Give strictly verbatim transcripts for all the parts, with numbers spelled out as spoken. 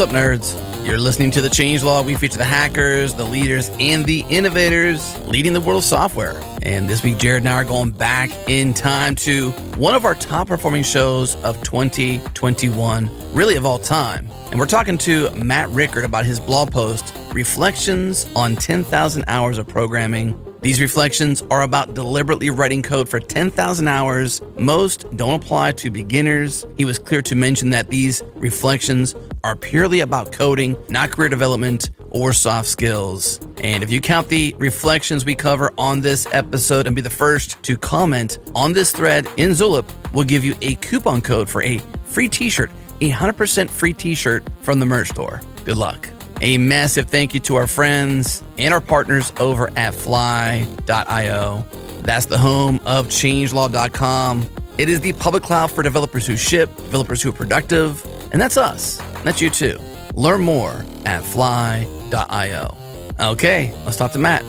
What's up, nerds? You're listening to The Changelog. We feature the hackers, the leaders, and the innovators leading the world of software. And this week, Jared and I are going back in time to one of our top performing shows of twenty twenty-one, really of all time. And we're talking to Matt Rickard about his blog post, Reflections on ten thousand Hours of Programming. These reflections are about deliberately writing code for ten thousand hours. Most don't apply to beginners. He was clear to mention that these reflections are purely about coding, not career development or soft skills. And if you count the reflections we cover on this episode and be the first to comment on this thread in Zulip, we'll give you a coupon code for a free t-shirt, a one hundred percent free t-shirt from the merch store. Good luck. A massive thank you to our friends and our partners over at fly dot io. That's the home of changelog dot com. It is the public cloud for developers who ship, developers who are productive, and that's us. That's you too. Learn more at fly dot io. Okay, let's talk to Matt.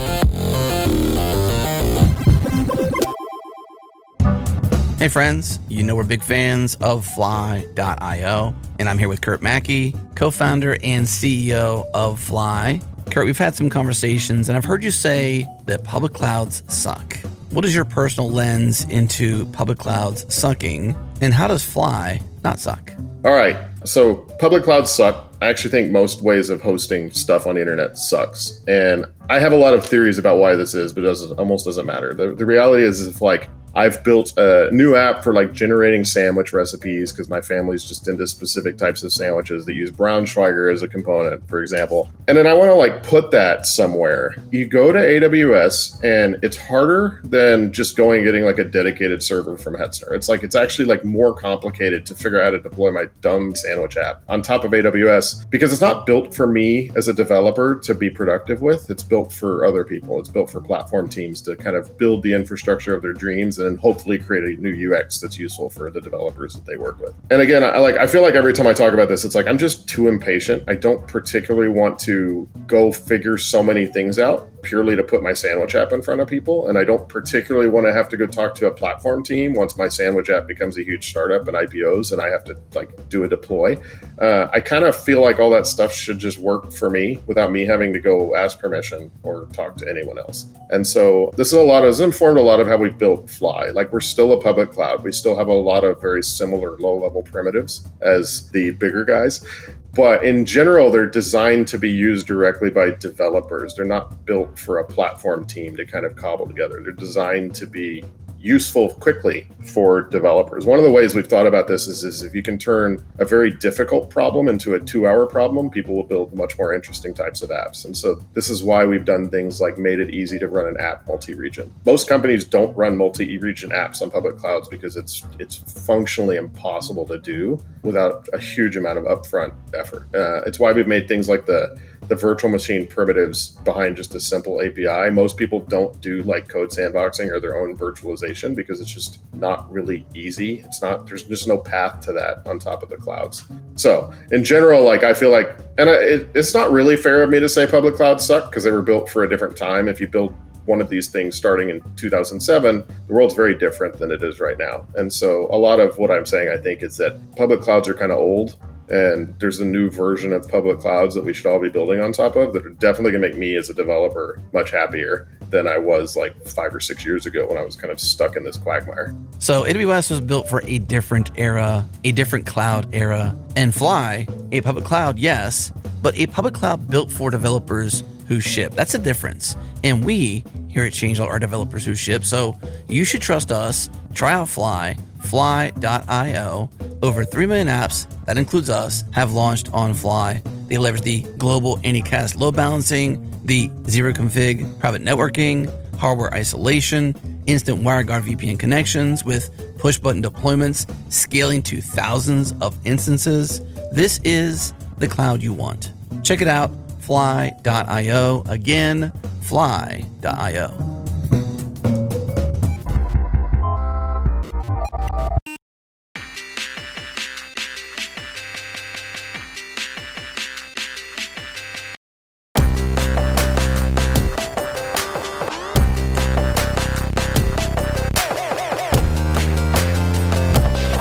Hey friends, you know we're big fans of fly dot io, and I'm here with Kurt Mackey, co-founder and C E O of Fly. Kurt, we've had some conversations, and I've heard you say that public clouds suck. What is your personal lens into public clouds sucking, and how does Fly not suck? All right, so public clouds suck. I actually think most ways of hosting stuff on the internet sucks. And I have a lot of theories about why this is, but it doesn't, almost doesn't matter. The, the reality is, if like, I've built a new app for like generating sandwich recipes because my family's just into specific types of sandwiches that use Braunschweiger as a component, for example. And then I want to like put that somewhere. You go to A W S and it's harder than just going and getting like a dedicated server from Hetzner. It's like, it's actually like more complicated to figure out how to deploy my dumb sandwich app on top of A W S because it's not built for me as a developer to be productive with. It's built for other people. It's built for platform teams to kind of build the infrastructure of their dreams and hopefully create a new U X that's useful for the developers that they work with. And again, I like I feel like every time I talk about this, it's like I'm just too impatient. I don't particularly want to go figure so many things out purely to put my sandwich app in front of people. And I don't particularly want to have to go talk to a platform team once my sandwich app becomes a huge startup and I P Os and I have to like do a deploy. Uh, I kind of feel like all that stuff should just work for me without me having to go ask permission or talk to anyone else. And so this is a lot of, this informed a lot of how we built Fly. Like we're still a public cloud. We still have a lot of very similar low level primitives as the bigger guys. But in general, they're designed to be used directly by developers. They're not built for a platform team to kind of cobble together. They're designed to be useful quickly for developers. One of the ways we've thought about this is, is if you can turn a very difficult problem into a two-hour problem, people will build much more interesting types of apps. And so this is why we've done things like made it easy to run an app multi-region. Most companies don't run multi-region apps on public clouds because it's it's functionally impossible to do without a huge amount of upfront effort. Uh, it's why we've made things like the the virtual machine primitives behind just a simple A P I. Most people don't do like code sandboxing or their own virtualization because it's just not really easy. It's not, there's just no path to that on top of the clouds. So in general, like I feel like, and I, it, it's not really fair of me to say public clouds suck because they were built for a different time. If you build one of these things starting in two thousand seven, the world's very different than it is right now. And so a lot of what I'm saying, I think, is that public clouds are kind of old. And there's a new version of public clouds that we should all be building on top of that are definitely gonna make me as a developer much happier than I was like five or six years ago when I was kind of stuck in this quagmire. So A W S was built for a different era, a different cloud era, and Fly, a public cloud, yes, but a public cloud built for developers who ship. That's a difference. And we here at Changelog are developers who ship. So you should trust us. Try out Fly, fly dot io. Over three million apps, that includes us, have launched on Fly. They leverage the global Anycast load balancing, the zero config private networking, hardware isolation, instant WireGuard V P N connections with push button deployments, scaling to thousands of instances. This is the cloud you want. Check it out, fly dot io. Again, fly dot io.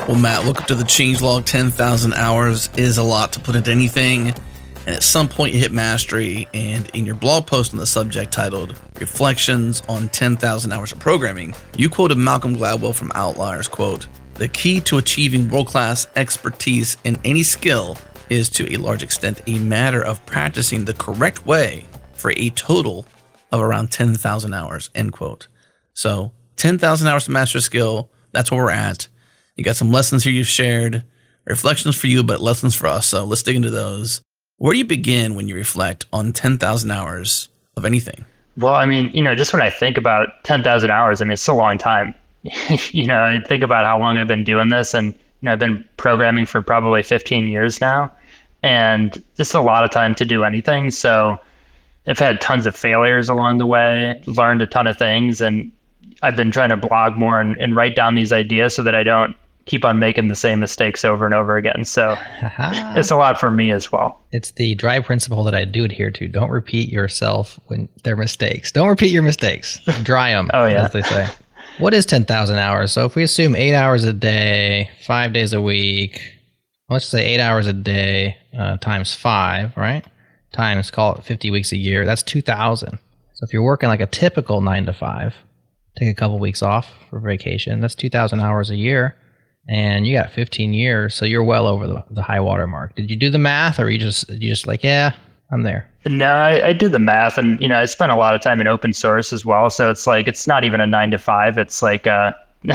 Well, Matt, look up to the changelog. ten thousand hours is a lot to put into anything. And at some point you hit mastery, and in your blog post on the subject titled Reflections on ten thousand Hours of Programming, you quoted Malcolm Gladwell from Outliers, quote, "The key to achieving world-class expertise in any skill is to a large extent a matter of practicing the correct way for a total of around ten thousand hours," end quote. So ten thousand hours to master a skill, that's where we're at. You got some lessons here you've shared, reflections for you, but lessons for us. So let's dig into those. Where do you begin when you reflect on ten thousand hours of anything? Well, I mean, you know, just when I think about ten thousand hours, I mean, it's a long time. You know, I think about how long I've been doing this, and, you know, I've been programming for probably fifteen years now, and just a lot of time to do anything. So I've had tons of failures along the way, learned a ton of things, and I've been trying to blog more and, and write down these ideas so that I don't keep on making the same mistakes over and over again. So it's a lot for me as well. It's the drive principle that I do adhere to. Don't repeat yourself when they're mistakes. Don't repeat your mistakes. Dry them, oh, yeah. as they say. What is ten thousand hours? So if we assume eight hours a day, five days a week, let's say eight hours a day uh, times five, right? Times, call it fifty weeks a year. That's two thousand. So if you're working like a typical nine to five, take a couple weeks off for vacation, that's two thousand hours a year. And you got fifteen years, so you're well over the, the high water mark. Did you do the math, or you just you just like, yeah, I'm there? No, I, I did the math, and, you know, I spent a lot of time in open source as well. So it's like, it's not even a nine to five. It's like a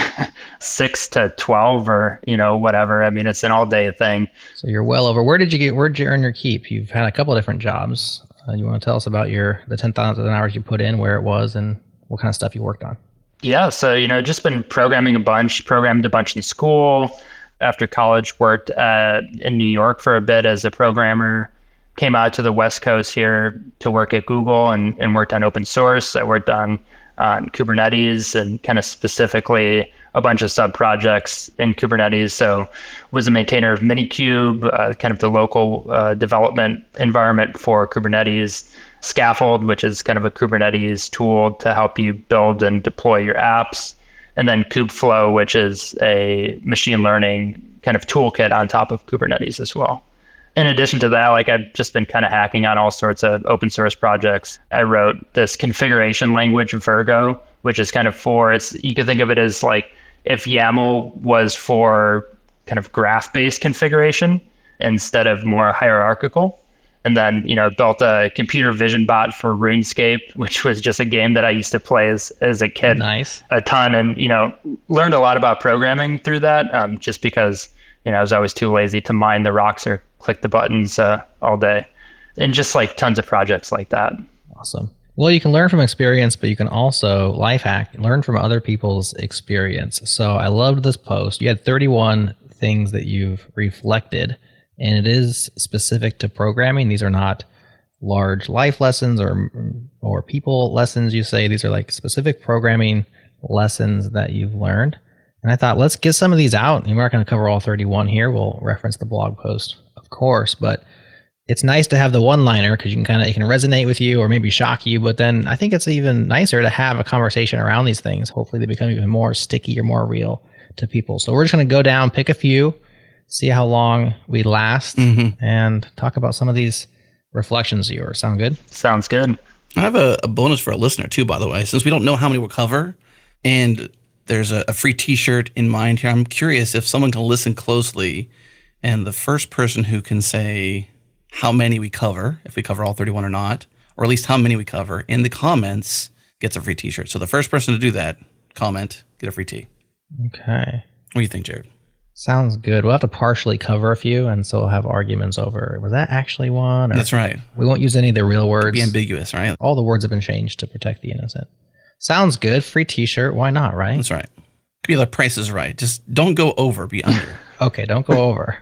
six to twelve, or, you know, whatever. I mean, it's an all day thing. So you're well over. Where did you get? Where did you earn your keep? You've had a couple of different jobs. Uh, you want to tell us about your the ten thousand hours you put in, where it was, and what kind of stuff you worked on? Yeah, so, you know, just been programming a bunch, programmed a bunch in school. After college, worked uh, in New York for a bit as a programmer, came out to the West Coast here to work at Google, and, and worked on open source. I worked on, on Kubernetes, and kind of specifically a bunch of sub projects in Kubernetes. So was a maintainer of Minikube, uh, kind of the local uh, development environment for Kubernetes. Scaffold, which is kind of a Kubernetes tool to help you build and deploy your apps. And then Kubeflow, which is a machine learning kind of toolkit on top of Kubernetes as well. In addition to that, like, I've just been kind of hacking on all sorts of open source projects. I wrote this configuration language, Virgo, which is kind of for, it's, you can think of it as like if YAML was for kind of graph-based configuration instead of more hierarchical. And then, you know, built a computer vision bot for RuneScape, which was just a game that I used to play as, as a kid. Nice. A ton. And, you know, learned a lot about programming through that, um, just because, you know, I was always too lazy to mine the rocks or click the buttons uh, all day. And just like tons of projects like that. Awesome. Well, you can learn from experience, but you can also life hack, learn from other people's experience. So I loved this post. You had thirty-one things that you've reflected. And it is specific to programming. These are not large life lessons or or people lessons, you say. These are like specific programming lessons that you've learned. And I thought, let's get some of these out. And we're not going to cover all thirty-one here. We'll reference the blog post, of course. But it's nice to have the one-liner because you can kind of, it can resonate with you or maybe shock you. But then I think it's even nicer to have a conversation around these things. Hopefully they become even more sticky or more real to people. So we're just going to go down, pick a few, see how long we last, mm-hmm. and talk about some of these reflections of yours. Sound good? Sounds good. I have a, a bonus for a listener too, by the way, since we don't know how many we'll cover, and there's a, a free t-shirt in mind here. I'm curious if someone can listen closely, and the first person who can say how many we cover, if we cover all thirty-one or not, or at least how many we cover in the comments, gets a free t-shirt. So the first person to do that, comment, get a free tee. Okay. What do you think, Jared? Sounds good. We'll have to partially cover a few, and so we'll have arguments over, was that actually one? Or that's right. We won't use any of the real words. Be ambiguous, right? All the words have been changed to protect the innocent. Sounds good. Free t-shirt. Why not, right? That's right. Could be the price is right. Just don't go over, be under. Okay, don't go over.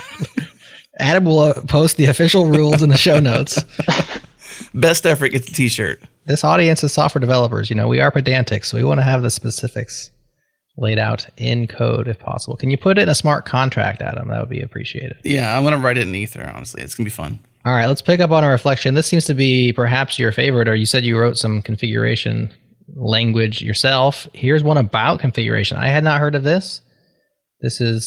Adam will uh, post the official rules in the show notes. Best effort gets a t-shirt. This audience is software developers. You know, we are pedantic, so we want to have the specifics laid out in code if possible. Can you put it in a smart contract, Adam? That would be appreciated. Yeah, I'm going to write it in Ether, honestly. It's going to be fun. All right, let's pick up on a reflection. This seems to be perhaps your favorite, or you said you wrote some configuration language yourself. Here's one about configuration. I had not heard of this. This is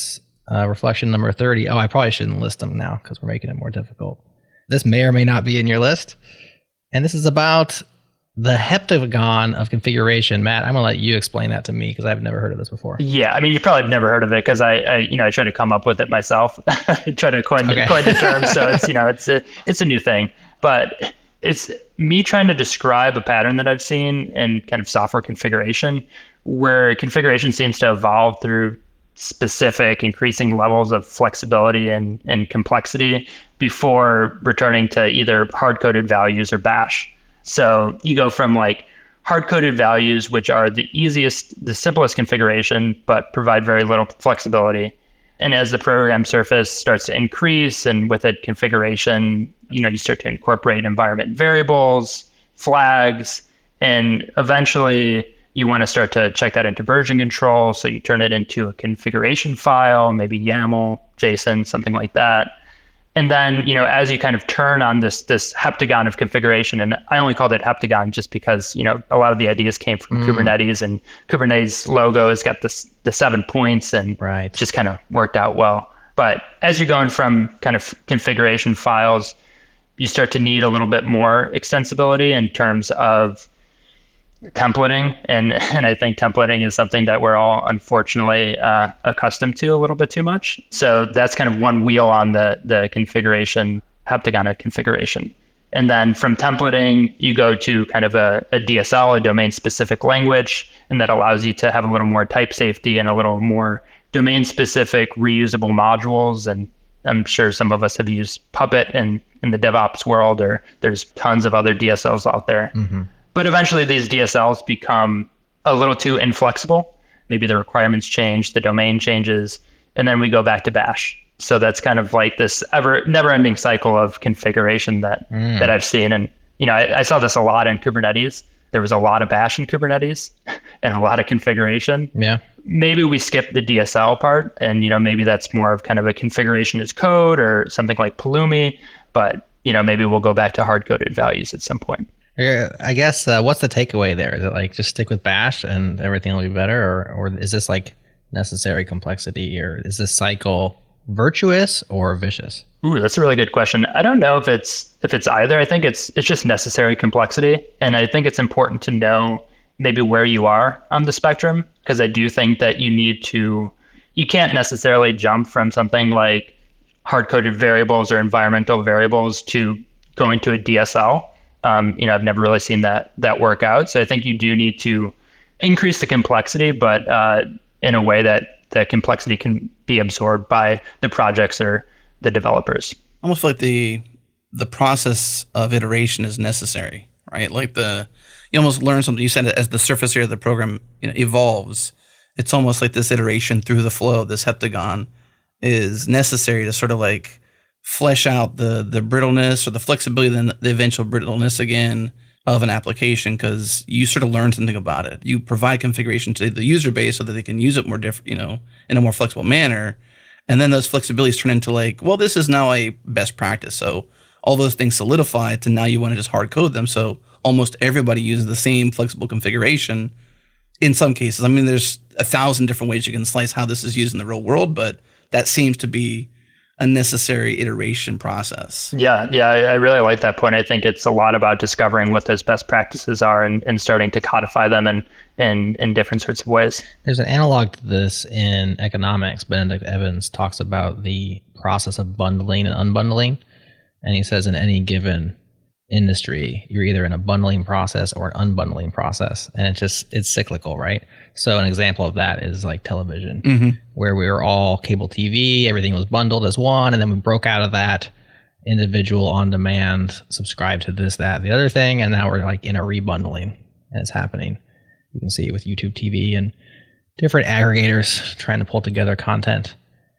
Uh, reflection number thirty. Oh, I probably shouldn't list them now because we're making it more difficult. This may or may not be in your list. And this is about the heptagon of configuration. Matt, I'm going to let you explain that to me because I've never heard of this before. Yeah, I mean, you probably have never heard of it because I, I, you know, I try to come up with it myself. I try to coin, okay. coin the term, so it's, you know, it's a, it's a new thing. But it's me trying to describe a pattern that I've seen in kind of software configuration, where configuration seems to evolve through specific increasing levels of flexibility and, and complexity before returning to either hard-coded values or bash. So you go from like hard-coded values, which are the easiest, the simplest configuration, but provide very little flexibility. And as the program surface starts to increase and with it configuration, you know, you start to incorporate environment variables, flags, and eventually you want to start to check that into version control. So you turn it into a configuration file, maybe YAML, JSON, something like that. And then, you know, as you kind of turn on this this heptagon of configuration, and I only called it heptagon just because, you know, a lot of the ideas came from mm. Kubernetes, and Kubernetes logo has got this the seven points and right. just kind of worked out well. But as you're going from kind of configuration files, you start to need a little bit more extensibility in terms of templating. And, and I think templating is something that we're all unfortunately uh, accustomed to a little bit too much. So that's kind of one wheel on the, the configuration, heptagon of configuration. And then from templating, you go to kind of a, a D S L, a domain specific language, and that allows you to have a little more type safety and a little more domain specific reusable modules. And I'm sure some of us have used Puppet in, in the DevOps world, or there's tons of other D S Ls out there. Mm-hmm. But eventually these D S Ls become a little too inflexible. Maybe the requirements change, the domain changes, and then we go back to bash. So that's kind of like this ever never-ending cycle of configuration that mm. that I've seen. And you know, I, I saw this a lot in Kubernetes. There was a lot of bash in Kubernetes and a lot of configuration. Yeah. Maybe we skip the D S L part, and you know, maybe that's more of kind of a configuration as code or something like Pulumi. But you know, maybe we'll go back to hard-coded values at some point. I guess uh, what's the takeaway there? Is it like just stick with bash and everything will be better, or or is this like necessary complexity, or is this cycle virtuous or vicious? Ooh, that's a really good question. I don't know if it's if it's either. I think it's it's just necessary complexity, and I think it's important to know maybe where you are on the spectrum, because I do think that you need to you can't necessarily jump from something like hard-coded variables or environmental variables to going to a D S L. Um, you know, I've never really seen that that work out. So I think you do need to increase the complexity, but uh, in a way that the complexity can be absorbed by the projects or the developers. Almost like the the process of iteration is necessary, right? Like the you almost learn something. You said it as the surface area of the program, you know, evolves. It's almost like this iteration through the flow, this heptagon, is necessary to sort of like flesh out the the brittleness or the flexibility, then the eventual brittleness again of an application, because you sort of learn something about it. You provide configuration to the user base so that they can use it more different, you know, in a more flexible manner. And then those flexibilities turn into like, well, this is now a best practice. So all those things solidify to now you want to just hard code them. So almost everybody uses the same flexible configuration in some cases. I mean, there's a thousand different ways you can slice how this is used in the real world, but that seems to be a necessary iteration process. Yeah, yeah, I really like that point. I think it's a lot about discovering what those best practices are and, and starting to codify them in, in, in different sorts of ways. There's an analog to this in economics. Benedict Evans talks about the process of bundling and unbundling. And he says in any given industry, you're either in a bundling process or an unbundling process. And it's just, it's cyclical, right? So an example of that is like television, mm-hmm. where we were all cable T V, everything was bundled as one, and then we broke out of that individual on demand, subscribe to this, that, the other thing, and now we're like in a rebundling, and it's happening. You can see it with YouTube T V and different aggregators trying to pull together content.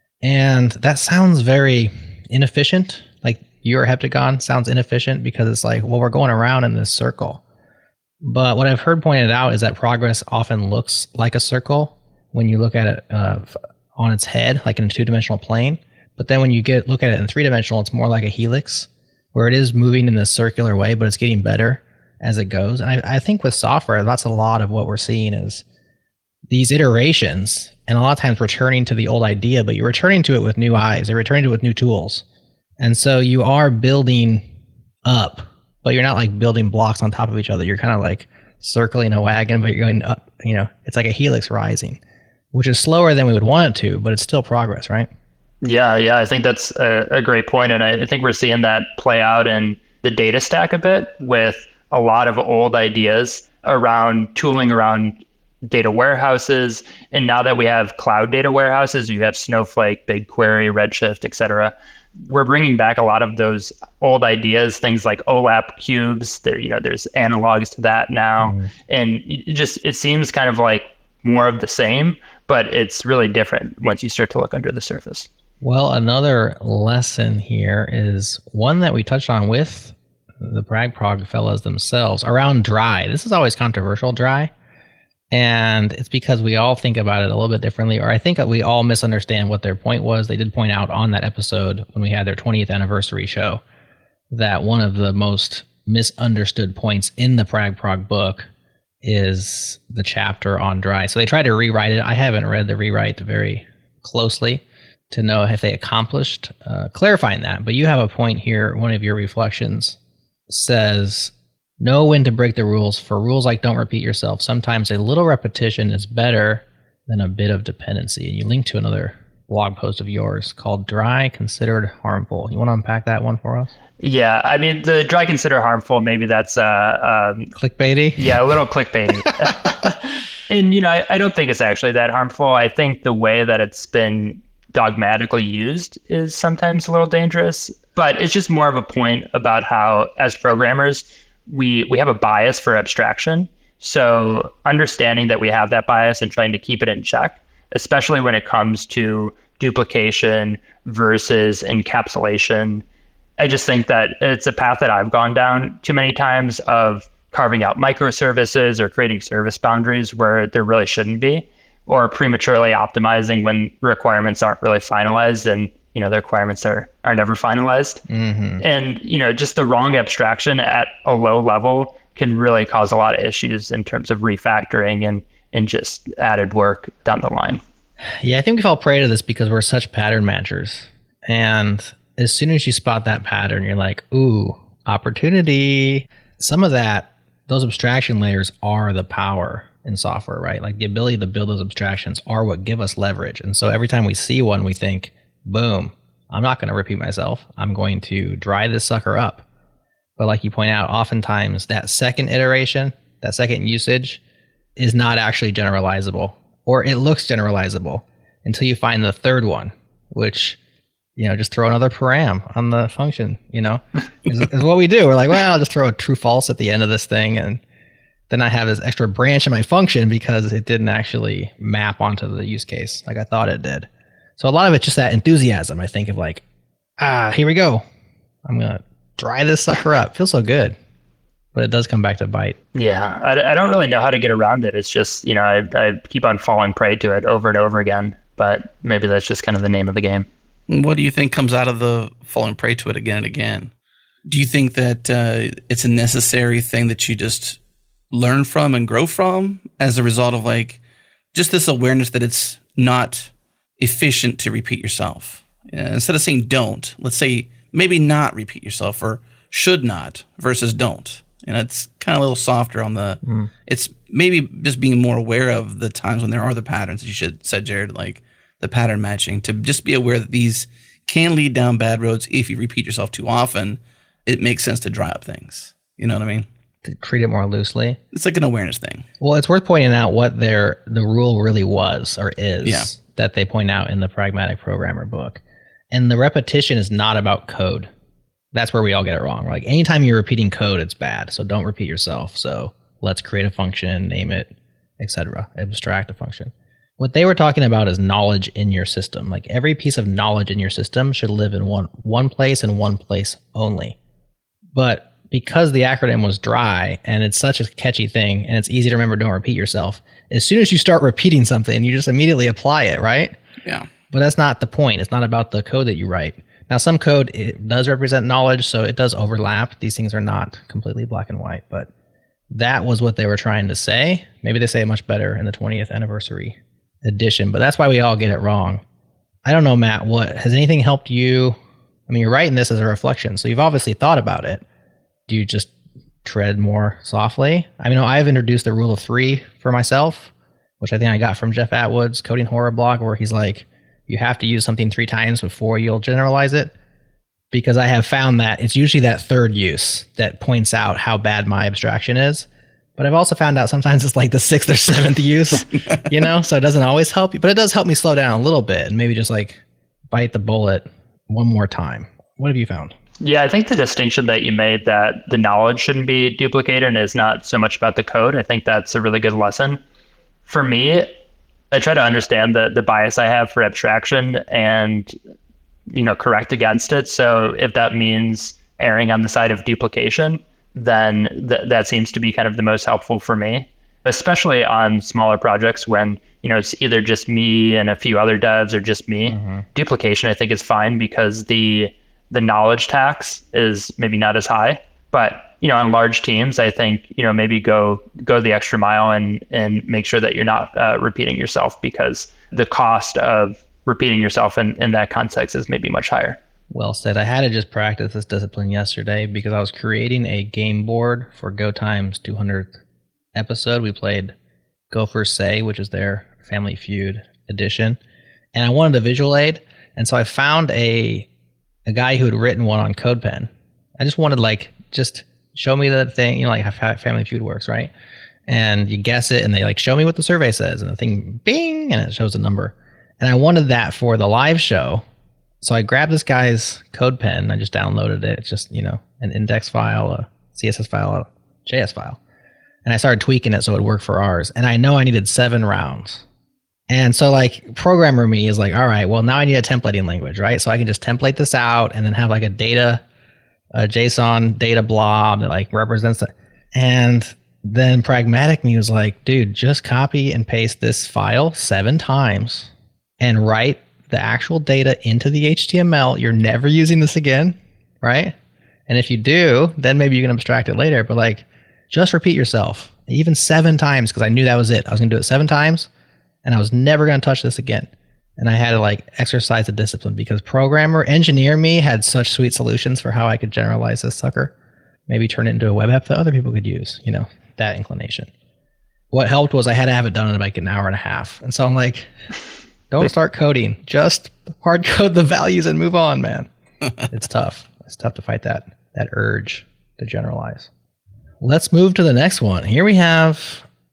And that sounds very inefficient. Like your heptagon sounds inefficient because it's like, well, we're going around in this circle. But what I've heard pointed out is that progress often looks like a circle when you look at it uh, on its head, like in a two-dimensional plane. But then when you get look at it in three-dimensional, it's more like a helix, where it is moving in this circular way, but it's getting better as it goes. And I, I think with software, that's a lot of what we're seeing is these iterations, and a lot of times returning to the old idea, but you're returning to it with new eyes. You're returning to it with new tools. And so you are building up, but you're not like building blocks on top of each other. You're kind of like circling a wagon, but you're going up, you know, it's like a helix rising, which is slower than we would want it to, but it's still progress, right? Yeah, yeah, I think that's a, a great point. And I, I think we're seeing that play out in the data stack a bit with a lot of old ideas around tooling around data warehouses. And now that we have cloud data warehouses, you have Snowflake, BigQuery, Redshift, et cetera. We're bringing back a lot of those old ideas, things like OLAP cubes. There, you know, there's analogs to that now. Mm. And it just, it seems kind of like more of the same, but it's really different once you start to look under the surface. Well, another lesson here is one that we touched on with the BragProg fellows themselves around dry. This is always controversial, dry. And it's because we all think about it a little bit differently, or I think that we all misunderstand what their point was. They did point out on that episode when we had their twentieth anniversary show that one of the most misunderstood points in the BragProg book is the chapter on dry. So they tried to rewrite it. I haven't read the rewrite very closely to know if they accomplished uh, clarifying that. But you have a point here. One of your reflections says, know when to break the rules. For rules like don't repeat yourself, sometimes a little repetition is better than a bit of dependency. And you link to another blog post of yours called Dry Considered Harmful. You want to unpack that one for us? Yeah, I mean, the dry consider harmful, maybe that's uh, um, clickbaity. Yeah, a little clickbaity. And, you know, I, I don't think it's actually that harmful. I think the way that it's been dogmatically used is sometimes a little dangerous, but it's just more of a point about how, as programmers, we we have a bias for abstraction. So understanding that we have that bias and trying to keep it in check, especially when it comes to duplication versus encapsulation. I just think that it's a path that I've gone down too many times of carving out microservices or creating service boundaries where there really shouldn't be, or prematurely optimizing when requirements aren't really finalized and, you know, the requirements are, are never finalized. Mm-hmm. And, you know, just the wrong abstraction at a low level can really cause a lot of issues in terms of refactoring and, and just added work down the line. Yeah, I think we fall prey to this because we're such pattern matchers. And as soon as you spot that pattern, you're like, ooh, opportunity. Some of that, those abstraction layers are the power in software, right? Like the ability to build those abstractions are what give us leverage. And so every time we see one, we think, boom, I'm not going to repeat myself. I'm going to dry this sucker up. But like you point out, oftentimes that second iteration, that second usage is not actually generalizable, or it looks generalizable until you find the third one, which, you know, just throw another param on the function, you know, is, is what we do. We're like, well, I'll just throw a true false at the end of this thing. And then I have this extra branch in my function because it didn't actually map onto the use case like I thought it did. So a lot of it's just that enthusiasm, I think, of like, ah, here we go. I'm going to dry this sucker up. Feels so good. But it does come back to bite. Yeah, I, I don't really know how to get around it. It's just, you know, I, I keep on falling prey to it over and over again. But maybe that's just kind of the name of the game. What do you think comes out of the falling prey to it again and again? Do you think that uh, it's a necessary thing that you just learn from and grow from as a result of like just this awareness that it's not efficient to repeat yourself? Uh, instead of saying don't, let's say maybe not repeat yourself, or should not versus don't. And it's kind of a little softer on the, mm. it's maybe just being more aware of the times when there are the patterns, as you should said, Jared, like the pattern matching, to just be aware that these can lead down bad roads. If you repeat yourself too often, it makes sense to dry up things. You know what I mean? To treat it more loosely. It's like an awareness thing. Well, it's worth pointing out what their the rule really was or is yeah. that they point out in the Pragmatic Programmer book. And the repetition is not about code. That's where we all get it wrong. We're like, anytime you're repeating code, it's bad. So don't repeat yourself. So let's create a function, name it, et cetera. Abstract a function. What they were talking about is knowledge in your system. Like every piece of knowledge in your system should live in one one place and one place only. But because the acronym was dry and it's such a catchy thing and it's easy to remember, don't repeat yourself, as soon as you start repeating something, you just immediately apply it, right? Yeah. But that's not the point. It's not about the code that you write. Now, some code, it does represent knowledge, so it does overlap. These things are not completely black and white, but that was what they were trying to say. Maybe they say it much better in the twentieth anniversary edition, but that's why we all get it wrong. I don't know, Matt, what has anything helped you? I mean, you're writing this as a reflection, so you've obviously thought about it. Do you just tread more softly? I mean, I've introduced the rule of three for myself, which I think I got from Jeff Atwood's Coding Horror blog, where he's like, you have to use something three times before you'll generalize it. Because I have found that it's usually that third use that points out how bad my abstraction is. But I've also found out sometimes it's like the sixth or seventh use, you know, so it doesn't always help you, but it does help me slow down a little bit and maybe just like bite the bullet one more time. What have you found? Yeah, I think the distinction that you made that the knowledge shouldn't be duplicated and is not so much about the code, I think that's a really good lesson. For me, I try to understand the the bias I have for abstraction and, you know, correct against it. So if that means erring on the side of duplication, then th- that seems to be kind of the most helpful for me, especially on smaller projects when, you know, it's either just me and a few other devs or just me. Mm-hmm. Duplication, I think, is fine because the the knowledge tax is maybe not as high. But, you know, on large teams, I think, you know, maybe go go the extra mile and and make sure that you're not uh, repeating yourself, because the cost of repeating yourself in, in that context is maybe much higher. Well said. I had to just practice this discipline yesterday because I was creating a game board for GoTime's two hundredth episode. We played Gophers Say, which is their Family Feud edition. And I wanted a visual aid. And so I found a a guy who had written one on CodePen. I just wanted, like, just show me the thing, you know, like how Family Feud works, right? And you guess it, and they like show me what the survey says, and the thing, bing, and it shows a number. And I wanted that for the live show. So I grabbed this guy's CodePen. I just downloaded it. It's just, you know, an index file, a C S S file, a J S file. And I started tweaking it so it would work for ours. And I know I needed seven rounds. And so, like, programmer me is like, all right, well, now I need a templating language, right? So I can just template this out and then have like a data, a JSON data blob that like represents it. And then pragmatic me was like, dude, just copy and paste this file seven times and write the actual data into the H T M L. You're never using this again, right? And if you do, then maybe you can abstract it later. But like, just repeat yourself, even seven times, because I knew that was it. I was going to do it seven times, and I was never going to touch this again. And I had to like exercise the discipline because programmer, engineer me had such sweet solutions for how I could generalize this sucker. Maybe turn it into a web app that other people could use, you know, that inclination. What helped was I had to have it done in like an hour and a half. And so I'm like, don't start coding. Just hard code the values and move on, man. It's tough. It's tough to fight that that urge to generalize. Let's move to the next one. Here we have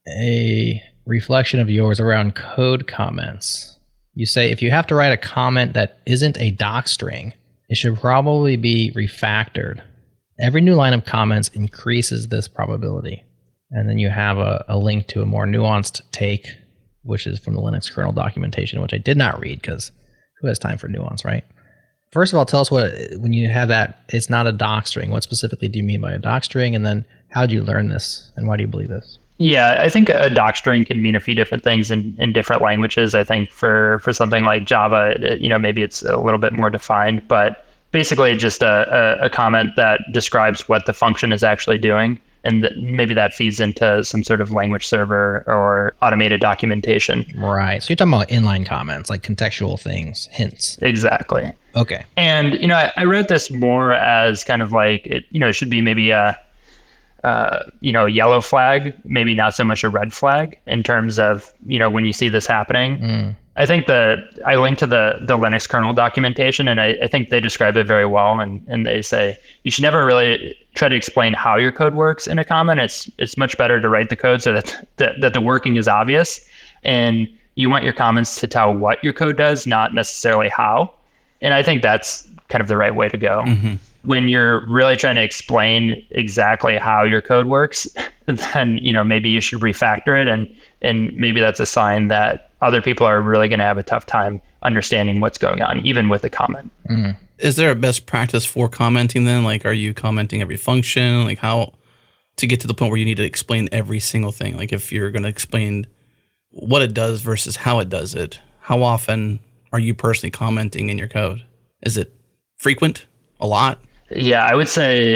a reflection of yours around code comments. You say, if you have to write a comment that isn't a doc string, it should probably be refactored. Every new line of comments increases this probability. And then you have a, a link to a more nuanced take, which is from the Linux kernel documentation, which I did not read because who has time for nuance, right? First of all, tell us what, when you have that, it's not a doc string, what specifically do you mean by a doc string? And then how did you learn this and why do you believe this? Yeah, I think a doc string can mean a few different things in, in different languages. I think for, for something like Java, it, you know, maybe it's a little bit more defined, but basically just a, a, a comment that describes what the function is actually doing. And th- maybe that feeds into some sort of language server or automated documentation. Right. So you're talking about inline comments, like contextual things, hints. Exactly. Okay. And, you know, I, I wrote this more as kind of like, it, you know, it should be maybe a, uh, you know, yellow flag, maybe not so much a red flag in terms of, you know, when you see this happening. Mm. I think the I linked to the the Linux kernel documentation, and I, I think they describe it very well. And, and they say you should never really try to explain how your code works in a comment. It's it's much better to write the code so that that, that the working is obvious. And you want your comments to tell what your code does, not necessarily how. And I think that's kind of the right way to go. Mm-hmm. When you're really trying to explain exactly how your code works, then, you know, maybe you should refactor it, and and maybe that's a sign that other people are really going to have a tough time understanding what's going on, even with a comment. Mm-hmm. Is there a best practice for commenting then? Like, are you commenting every function? Like, how to get to the point where you need to explain every single thing? Like, if you're going to explain what it does versus how it does it, how often are you personally commenting in your code? Is it frequent? A lot? Yeah, I would say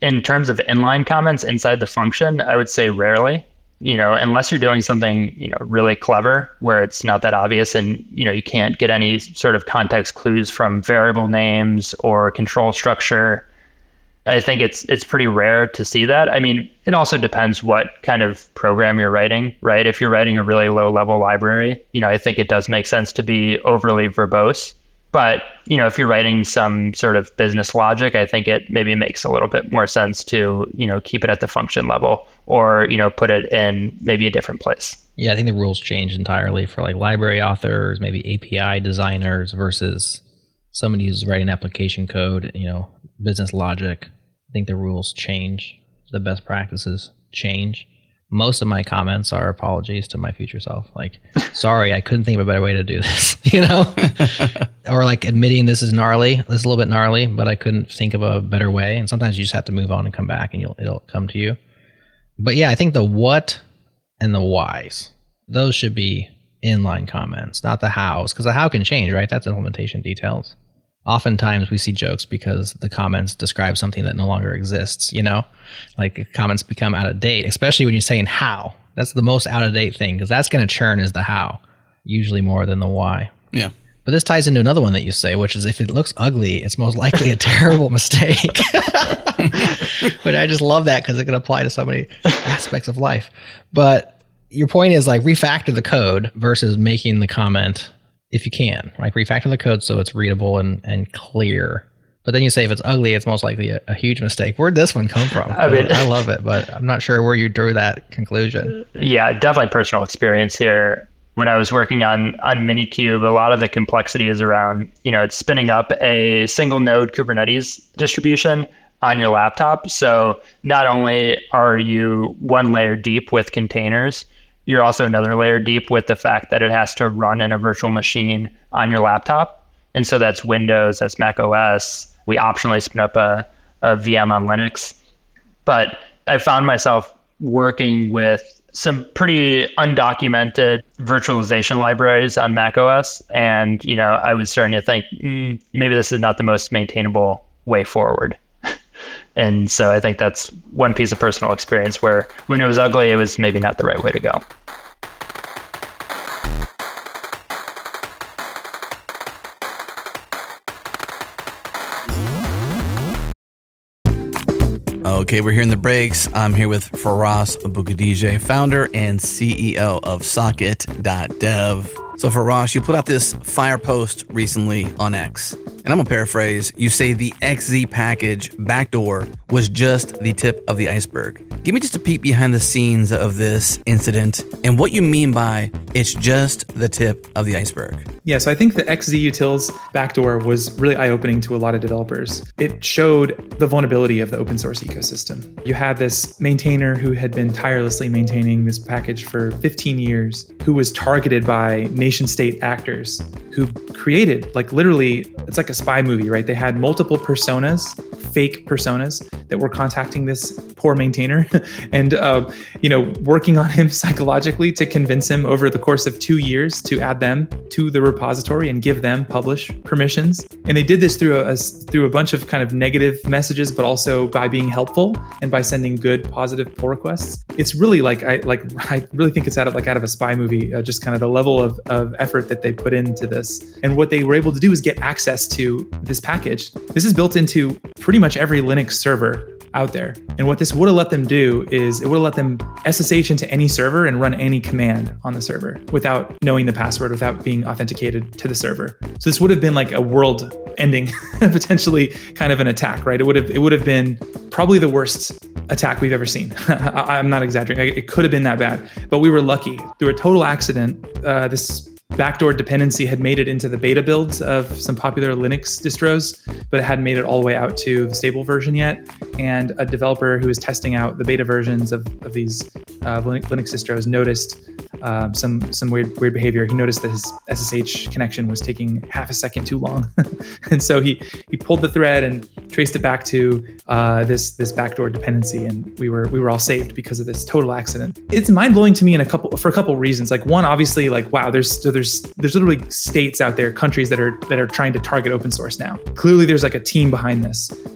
In terms of inline comments inside the function, I would say rarely. You know, unless you're doing something, you know, really clever where it's not that obvious and, you know, you can't get any sort of context clues from variable names or control structure. I think it's it's pretty rare to see that. I mean, it also depends what kind of program you're writing, right? If you're writing a really low level library, you know, I think it does make sense to be overly verbose. But, you know, if you're writing some sort of business logic, I think it maybe makes a little bit more sense to, you know, keep it at the function level or, you know, put it in maybe a different place. Yeah, I think the rules changed entirely for like library authors, maybe A P I designers versus somebody who's writing application code, you know, business logic. I think the rules change. The best practices change. Most of my comments are apologies to my future self. Like, sorry, I couldn't think of a better way to do this, you know? Or like admitting this is gnarly, this is a little bit gnarly, but I couldn't think of a better way. And sometimes you just have to move on and come back and you'll, it'll come to you. But yeah, I think the what and the whys, those should be inline comments, not the hows, because the how can change, right? That's implementation details. Oftentimes we see jokes because the comments describe something that no longer exists, you know, like comments become out of date, especially when you're saying how. That's the most out of date thing because that's going to churn is the how, usually more than the why. Yeah. But this ties into another one that you say, which is if it looks ugly, it's most likely a terrible mistake. But I just love that because it can apply to so many aspects of life. But your point is like refactor the code versus making the comment if you can, like refactor the code so it's readable and, and clear. But then you say if it's ugly, it's most likely a, a huge mistake. Where'd this one come from? I mean, I love it, but I'm not sure where you drew that conclusion. Yeah, definitely personal experience here. When I was working on on Minikube, a lot of the complexity is around, you know, it's spinning up a single node Kubernetes distribution on your laptop. So not only are you one layer deep with containers, you're also another layer deep with the fact that it has to run in a virtual machine on your laptop. And so that's Windows, that's Mac O S. We optionally spin up a, a V M on Linux. But I found myself working with some pretty undocumented virtualization libraries on Mac O S. And, you know, I was starting to think, mm, maybe this is not the most maintainable way forward. And so I think that's one piece of personal experience where when it was ugly, it was maybe not the right way to go. Okay, we're here in the breaks. I'm here with Firas Abu-Khatija, founder and C E O of Socket dot dev. So Firas, you put out this fire post recently on X. And I'm going to paraphrase. You say the X Z package backdoor was just the tip of the iceberg. Give me just a peek behind the scenes of this incident and what you mean by it's just the tip of the iceberg. Yeah, so I think the X Z utils backdoor was really eye-opening to a lot of developers. It showed the vulnerability of the open source ecosystem. You had this maintainer who had been tirelessly maintaining this package for fifteen years, who was targeted by nation-state actors who created, like literally, it's like a spy movie, right? They had multiple personas, fake personas that were contacting this poor maintainer and, uh, you know, working on him psychologically to convince him over the course of two years to add them to the repository and give them publish permissions. And they did this through a, a through a bunch of kind of negative messages, but also by being helpful and by sending good, positive pull requests. It's really like I like I really think it's out of like out of a spy movie, uh, just kind of the level of of effort that they put into this. And what they were able to do is get access to this package. This is built into pretty much every Linux server out there. And what this would have let them do is it would have let them S S H into any server and run any command on the server without knowing the password, without being authenticated to the server. So this would have been like a world ending, potentially kind of an attack, right? It would have it would have been probably the worst attack we've ever seen. I, I'm not exaggerating. It could have been that bad, but we were lucky. Through a total accident, uh, this backdoor dependency had made it into the beta builds of some popular Linux distros, but it hadn't made it all the way out to the stable version yet. And a developer who was testing out the beta versions of, of these uh, Linux distros noticed um, some some weird weird behavior. He noticed that his S S H connection was taking half a second too long, and so he he pulled the thread and traced it back to uh, this this backdoor dependency, and we were we were all saved because of this total accident. It's mind blowing to me in a couple for a couple reasons. Like one, obviously, like wow, there's so there's there's literally states out there, countries that are that are trying to target open source now. Clearly, there's like a team behind this.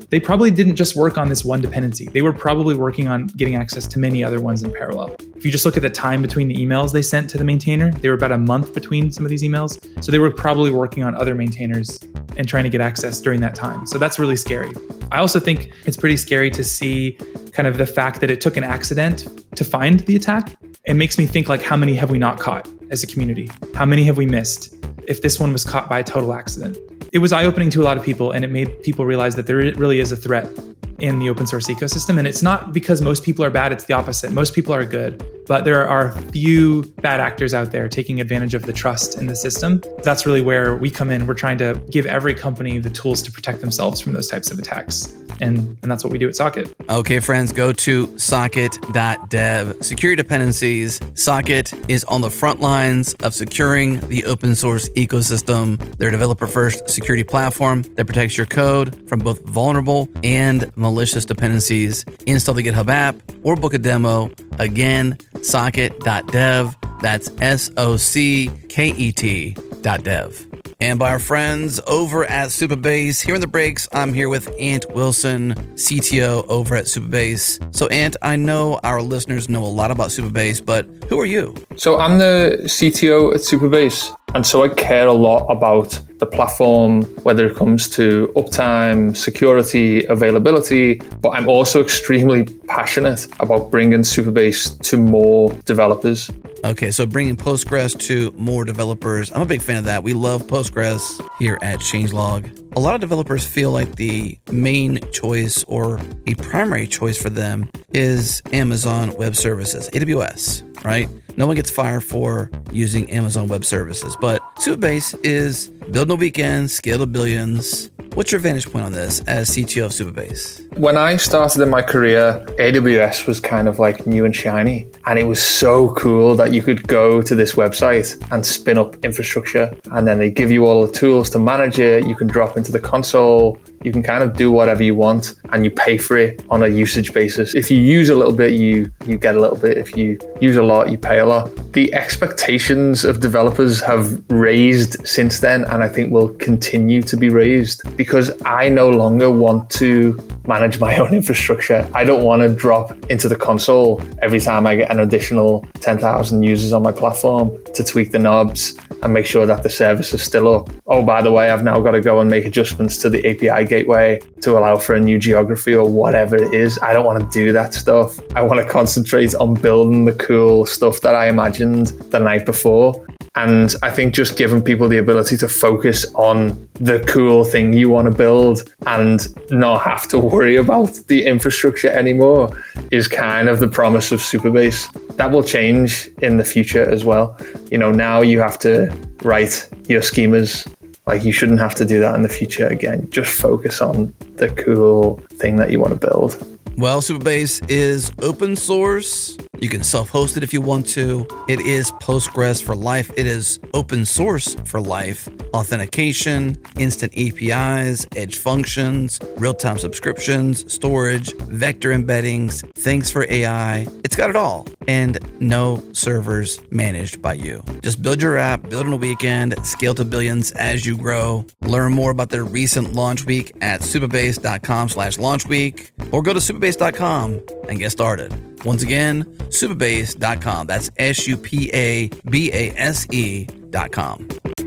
they probably didn't just work on this one dependency. They were probably working on getting access to many other ones in parallel. If you just look at the time between the emails they sent to the maintainer, they were about a month between some of these emails. So they were probably working on other maintainers and trying to get access during that time. So that's really scary. I also think it's pretty scary to see kind of the fact that it took an accident to find the attack. It makes me think, like, how many have we not caught as a community? How many have we missed if this one was caught by a total accident? It was eye-opening to a lot of people, and it made people realize that there really is a threat in the open source ecosystem. And it's not because most people are bad, it's the opposite. Most people are good, but there are few bad actors out there taking advantage of the trust in the system. That's really where we come in. We're trying to give every company the tools to protect themselves from those types of attacks. And, and that's what we do at Socket. Okay, friends, go to socket dot dev. Security dependencies. Socket is on the front lines of securing the open source ecosystem. They're a developer-first security platform that protects your code from both vulnerable and malicious dependencies. Install the GitHub app or book a demo. Again, socket dot dev. That's S O C K E T dot dev. And by our friends over at Supabase. Here in the breaks, I'm here with Ant Wilson, C T O over at Supabase. So Ant, I know our listeners know a lot about Supabase, but who are you? So I'm the C T O at Supabase. And so I care a lot about the platform, whether it comes to uptime, security, availability, but I'm also extremely passionate about bringing Supabase to more developers. Okay, so bringing Postgres to more developers. I'm a big fan of that. We love Postgres here at Changelog. A lot of developers feel like the main choice or a primary choice for them is Amazon Web Services, A W S, right? No one gets fired for using Amazon Web Services, but Supabase is build no weekends, scale to billions. What's your vantage point on this as C T O of Supabase? When I started in my career, A W S was kind of like new and shiny. And it was so cool that you could go to this website and spin up infrastructure. And then they give you all the tools to manage it. You can drop into the console. You can kind of do whatever you want and you pay for it on a usage basis. If you use a little bit, you you get a little bit. If you use a lot, you pay a lot. The expectations of developers have raised since then, and I think will continue to be raised because I no longer want to manage my own infrastructure. I don't want to drop into the console every time I get an additional ten thousand users on my platform to tweak the knobs and make sure that the service is still up. Oh, by the way, I've now got to go and make adjustments to the A P I gateway to allow for a new geography or whatever it is. I don't want to do that stuff. I want to concentrate on building the cool stuff that I imagined the night before. And I think just giving people the ability to focus on the cool thing you want to build and not have to worry about the infrastructure anymore is kind of the promise of Supabase. That will change in the future as well. You know, now you have to write your schemas. Like, you shouldn't have to do that in the future again. Just focus on the cool thing that you want to build. Well, Supabase is open source. You can self-host it if you want to. It is Postgres for life. It is open source for life. Authentication, instant A P Is, edge functions, real-time subscriptions, storage, vector embeddings, things for A I. It's got it all. And no servers managed by you. Just build your app, build on a weekend, scale to billions as you grow. Learn more about their recent launch week at supabase.com slash launch week, or go to supabase dot com and get started. Once again, supabase dot com. That's S U P A B A S E dot com.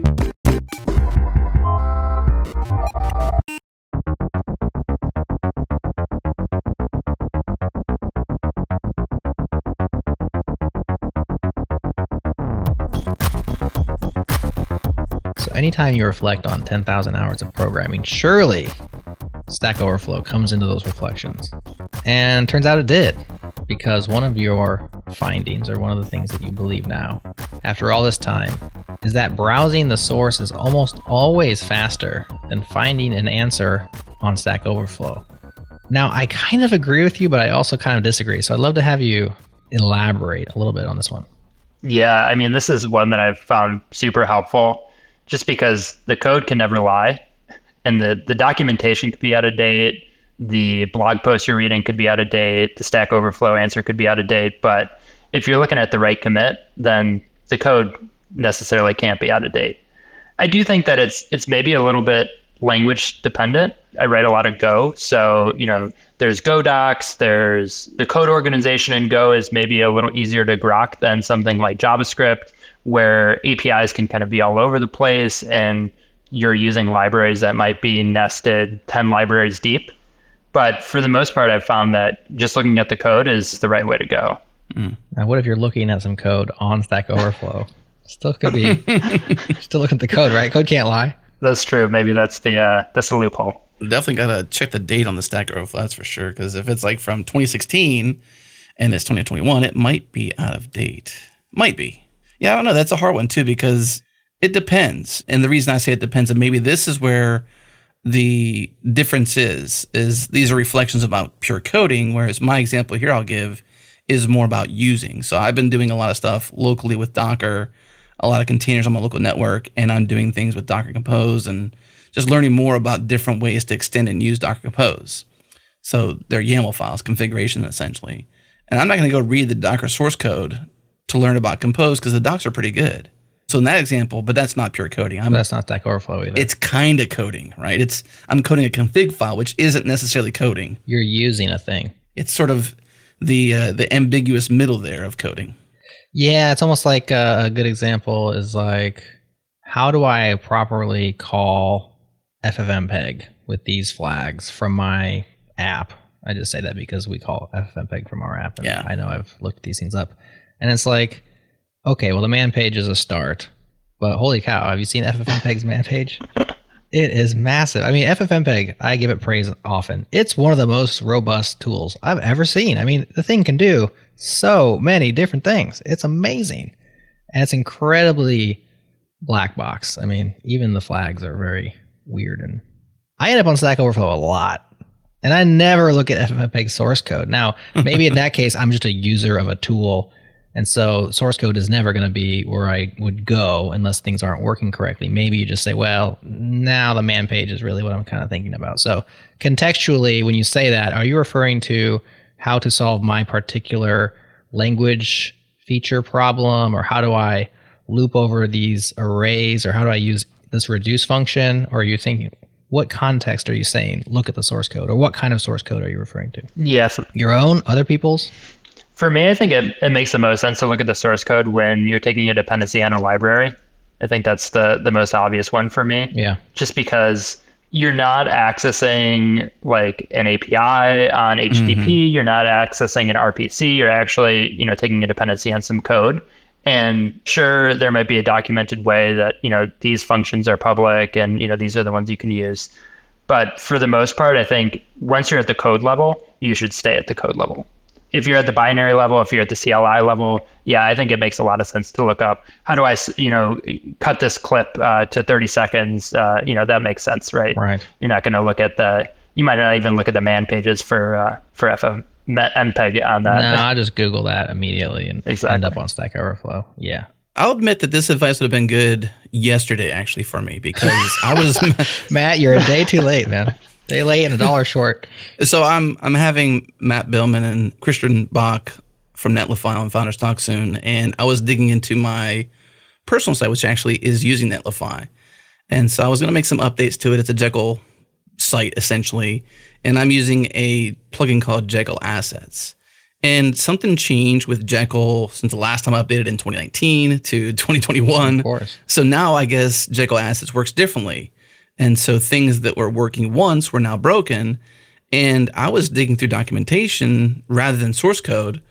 So anytime you reflect on ten thousand hours of programming, surely Stack Overflow comes into those reflections. And turns out it did, because one of your findings, or one of the things that you believe now, after all this time, is that browsing the source is almost always faster than finding an answer on Stack Overflow. Now, I kind of agree with you, but I also kind of disagree. So I'd love to have you elaborate a little bit on this one. Yeah, I mean, this is one that I've found super helpful just because the code can never lie. And the, the documentation could be out of date. The blog post you're reading could be out of date. The Stack Overflow answer could be out of date. But if you're looking at the right commit, then the code necessarily can't be out of date. I do think that it's it's maybe a little bit language dependent. I write a lot of Go. So, you know, there's Go docs, there's the code organization in Go is maybe a little easier to grok than something like JavaScript, where A P Is can kind of be all over the place and you're using libraries that might be nested ten libraries deep. But for the most part, I've found that just looking at the code is the right way to go. Mm. Now, what if you're looking at some code on Stack Overflow? Still could be, still looking at the code, right? Code can't lie. That's true. Maybe that's the uh, that's the loophole. Definitely got to check the date on the Stack Overflow, that's for sure. Because if it's like from twenty sixteen and it's twenty twenty-one, it might be out of date. Might be. Yeah, I don't know. That's a hard one too, because it depends. And the reason I say it depends, and maybe this is where the difference is, is these are reflections about pure coding, whereas my example here I'll give is more about using. So I've been doing a lot of stuff locally with Docker, a lot of containers on my local network, and I'm doing things with Docker Compose and just learning more about different ways to extend and use Docker Compose. So they're YAML files, configuration essentially. And I'm not going to go read the Docker source code to learn about Compose because the docs are pretty good. So in that example, but that's not pure coding. I'm, that's not Stack Overflow either. It's kind of coding, right? It's I'm coding a config file, which isn't necessarily coding. You're using a thing. It's sort of the uh, the ambiguous middle there of coding. Yeah, it's almost like a, a good example is like, how do I properly call F F mpeg with these flags from my app? I just say that because we call F F mpeg from our app. And yeah. I know I've looked these things up. And it's like, okay, well, the man page is a start. But holy cow, have you seen F F mpeg's man page? It is massive. I mean, F F mpeg, I give it praise often. It's one of the most robust tools I've ever seen. I mean, the thing can do so many different things. It's amazing. And it's incredibly black box. I mean, even the flags are very weird. And I end up on Stack Overflow a lot. And I never look at F F mpeg source code. Now, maybe in that case, I'm just a user of a tool. And so source code is never going to be where I would go unless things aren't working correctly. Maybe you just say, well, now the man page is really what I'm kind of thinking about. So contextually, when you say that, are you referring to how to solve my particular language feature problem? Or how do I loop over these arrays? Or how do I use this reduce function? Or are you thinking, what context are you saying? Look at the source code. Or what kind of source code are you referring to? Yes. Your own? Other people's? For me, I think it, it makes the most sense to look at the source code when you're taking a dependency on a library. I think that's the, the most obvious one for me. Yeah. Just because you're not accessing like an A P I on H T T P, mm-hmm. You're not accessing an R P C, you're actually, you know, taking a dependency on some code. And sure, there might be a documented way that, you know, these functions are public and, you know, these are the ones you can use. But for the most part, I think once you're at the code level, you should stay at the code level. If you're at the binary level, if you're at the C L I level, yeah, I think it makes a lot of sense to look up, how do I, you know, cut this clip uh, to thirty seconds? Uh, you know, that makes sense, right? Right. You're not going to look at the, you might not even look at the man pages for uh, for F F mpeg on that. No, I'll just Google that immediately and exactly. End up on Stack Overflow. Yeah. I'll admit that this advice would have been good yesterday, actually, for me, because I was... Matt, you're a day too late, man. Day late and a dollar short. So I'm I'm having Matt Billman and Christian Bach from Netlify on Founders Talk soon, and I was digging into my personal site, which actually is using Netlify. And so I was going to make some updates to it. It's a Jekyll site, essentially, and I'm using a plugin called Jekyll Assets. And something changed with Jekyll since the last time I updated in twenty nineteen to twenty twenty-one. Of course. So now I guess Jekyll Assets works differently. And so things that were working once were now broken. And I was digging through documentation rather than source code,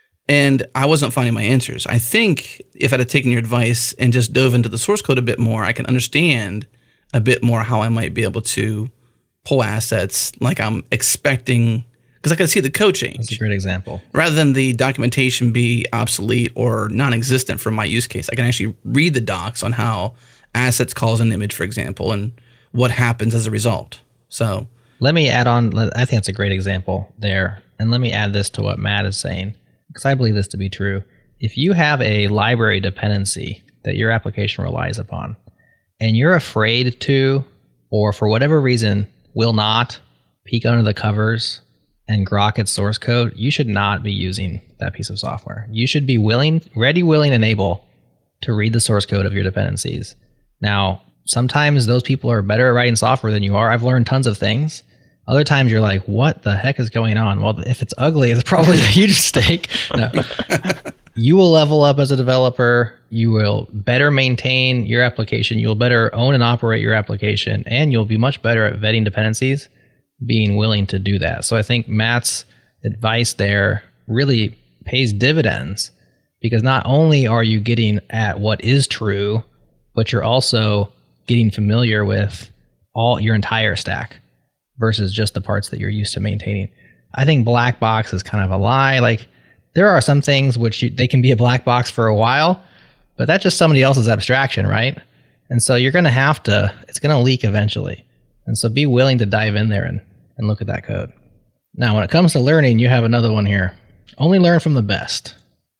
and I wasn't finding my answers. I think if I'd have taken your advice and just dove into the source code a bit more, I can understand a bit more how I might be able to pull assets like I'm expecting, because I can see the code change. That's a great example. Rather than the documentation be obsolete or non-existent for my use case, I can actually read the docs on how assets calls an image, for example, and what happens as a result. So let me add on, I think that's a great example there. And let me add this to what Matt is saying, because I believe this to be true. If you have a library dependency that your application relies upon, and you're afraid to, or for whatever reason, will not peek under the covers and grok its source code, you should not be using that piece of software. You should be willing, ready, willing, and able to read the source code of your dependencies. Now, sometimes those people are better at writing software than you are. I've learned tons of things. Other times you're like, what the heck is going on? Well, if it's ugly, it's probably a huge mistake. No. You will level up as a developer. You will better maintain your application. You'll better own and operate your application, and you'll be much better at vetting dependencies, being willing to do that. So I think Matt's advice there really pays dividends, because not only are you getting at what is true, but you're also getting familiar with all your entire stack versus just the parts that you're used to maintaining. I think black box is kind of a lie. Like, there are some things which you, they can be a black box for a while, but that's just somebody else's abstraction, right? And so you're going to have to, it's going to leak eventually. And so be willing to dive in there and, and look at that code. Now, when it comes to learning, you have another one here. Only learn from the best.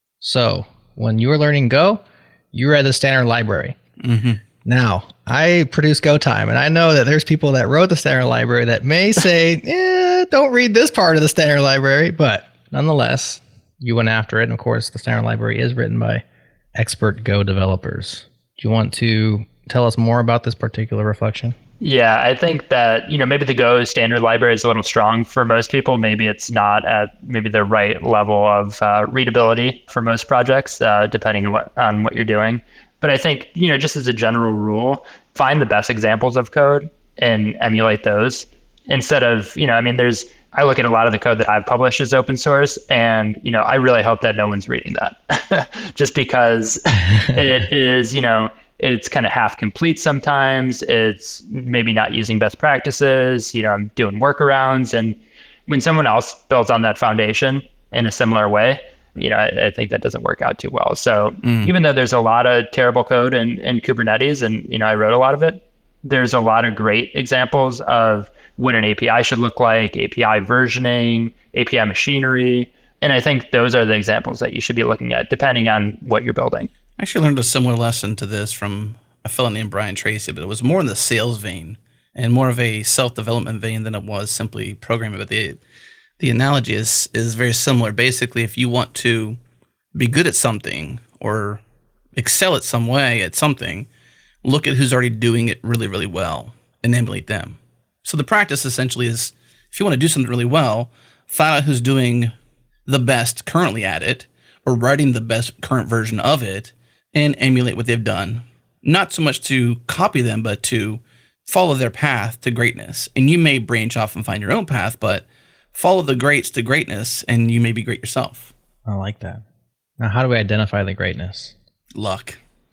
So when you were learning Go, you read the standard library. Mm-hmm. Now, I produce Go Time, and I know that there's people that wrote the standard library that may say, eh, don't read this part of the standard library, but nonetheless, you went after it. And of course, the standard library is written by expert Go developers. Do you want to tell us more about this particular reflection? Yeah, I think that, you know, maybe the Go standard library is a little strong for most people. Maybe it's not at maybe the right level of uh, readability for most projects, uh, depending on what, on what you're doing. But I think, you know, just as a general rule, find the best examples of code and emulate those instead of, you know, I mean, there's, I look at a lot of the code that I've published as open source, and, you know, I really hope that no one's reading that just because it is, you know, it's kind of half complete sometimes. It's maybe not using best practices. You know, I'm doing workarounds. And when someone else builds on that foundation in a similar way, you know, I, I think that doesn't work out too well. So mm. even though there's a lot of terrible code in, in Kubernetes, and, you know, I wrote a lot of it, there's a lot of great examples of what an A P I should look like, A P I versioning, A P I machinery. And I think those are the examples that you should be looking at depending on what you're building. I actually learned a similar lesson to this from a fellow named Brian Tracy, but it was more in the sales vein and more of a self-development vein than it was simply programming. But the the analogy is is very similar. Basically, if you want to be good at something or excel at some way at something, look at who's already doing it really, really well and emulate them. So the practice essentially is, if you want to do something really well, find out who's doing the best currently at it or writing the best current version of it, and emulate what they've done. Not so much to copy them, but to follow their path to greatness. And you may branch off and find your own path, but follow the greats to greatness, and you may be great yourself. I like that. Now, how do we identify the greatness? Luck.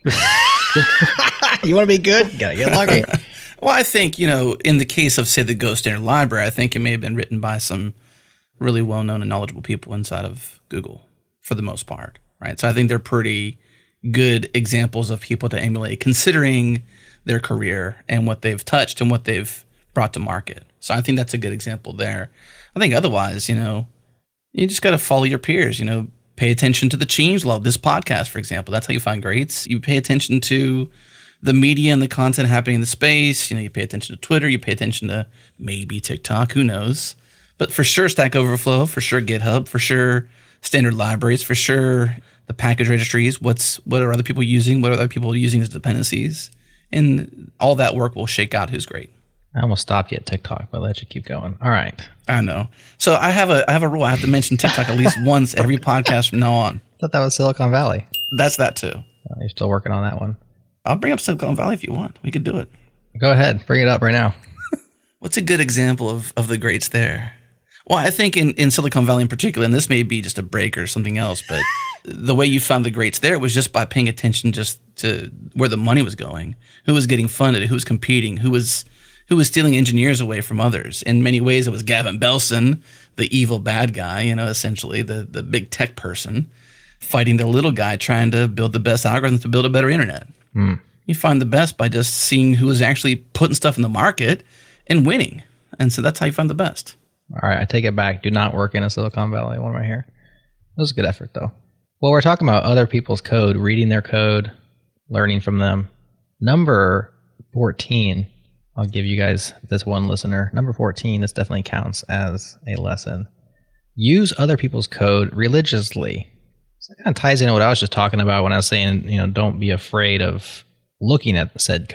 You want to be good? You gotta get lucky. Well, I think, you know, in the case of, say, the Go standard library, I think it may have been written by some really well-known and knowledgeable people inside of Google for the most part, right? So I think they're pretty good examples of people to emulate, considering their career and what they've touched and what they've brought to market. So I think that's a good example there. I think otherwise, you know, you just got to follow your peers, you know, pay attention to the change log, this podcast, for example. That's how you find greats. You pay attention to the media and the content happening in the space. You know, you pay attention to Twitter, you pay attention to maybe TikTok, who knows? But for sure, Stack Overflow, for sure, GitHub, for sure, standard libraries, for sure, the package registries, what's what are other people using, what are other people using as dependencies, and all that work will shake out who's great. I almost stopped you at TikTok, but I'll let you keep going. All right. I know. So I have a I have a rule. I have to mention TikTok at least once every podcast from now on. I thought that was Silicon Valley. That's that too. Oh, you're still working on that one. I'll bring up Silicon Valley if you want. We could do it. Go ahead. Bring it up right now. What's a good example of, of the greats there? Well, I think in, in Silicon Valley in particular, and this may be just a break or something else, but the way you found the greats there was just by paying attention just to where the money was going, who was getting funded, who was competing, who was who was stealing engineers away from others. In many ways, it was Gavin Belson, the evil bad guy, you know, essentially the, the big tech person, fighting the little guy trying to build the best algorithms to build a better internet. Mm. You find the best by just seeing who is actually putting stuff in the market and winning. And so that's how you find the best. All right, I take it back. Do not work in a Silicon Valley one right here. That was a good effort, though. Well, we're talking about other people's code, reading their code, learning from them. Number fourteen, I'll give you guys this one listener. Number fourteen, this definitely counts as a lesson. Use other people's code religiously. So that kind of ties into what I was just talking about when I was saying, you know, don't be afraid of looking at the said code.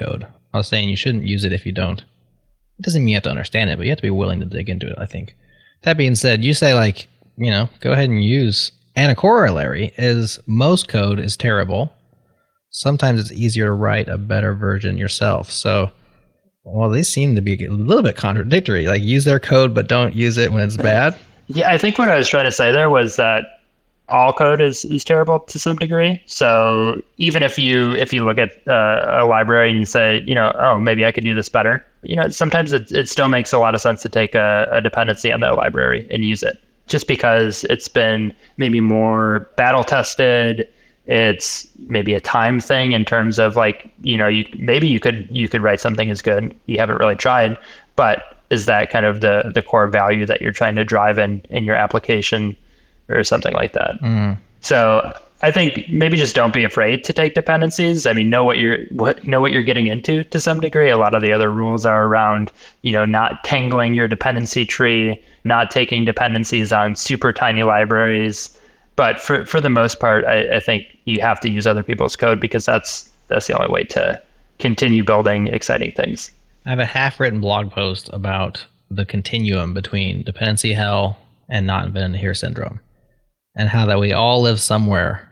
I was saying you shouldn't use it if you don't. It doesn't mean you have to understand it, but you have to be willing to dig into it, I think. That being said, you say like, you know, go ahead and use, and a corollary is most code is terrible. Sometimes it's easier to write a better version yourself. So, well, they seem to be a little bit contradictory. Like use their code, but don't use it when it's bad. Yeah, I think what I was trying to say there was that all code is, is terrible to some degree. So even if you if you look at uh, a library and you say, you know, oh, maybe I could do this better, you know, sometimes it, it still makes a lot of sense to take a, a dependency on that library and use it, just because it's been maybe more battle tested. It's maybe a time thing in terms of like, you know, you maybe you could you could write something as good. You haven't really tried, but is that kind of the the core value that you're trying to drive in in your application or something like that? Mm. So I think maybe just don't be afraid to take dependencies. I mean, know what you're what know what you're getting into to some degree. A lot of the other rules are around, you know, not tangling your dependency tree, not taking dependencies on super tiny libraries. But for, for the most part, I, I think you have to use other people's code because that's that's the only way to continue building exciting things. I have a half-written blog post about the continuum between dependency hell and not invented here syndrome, and how that we all live somewhere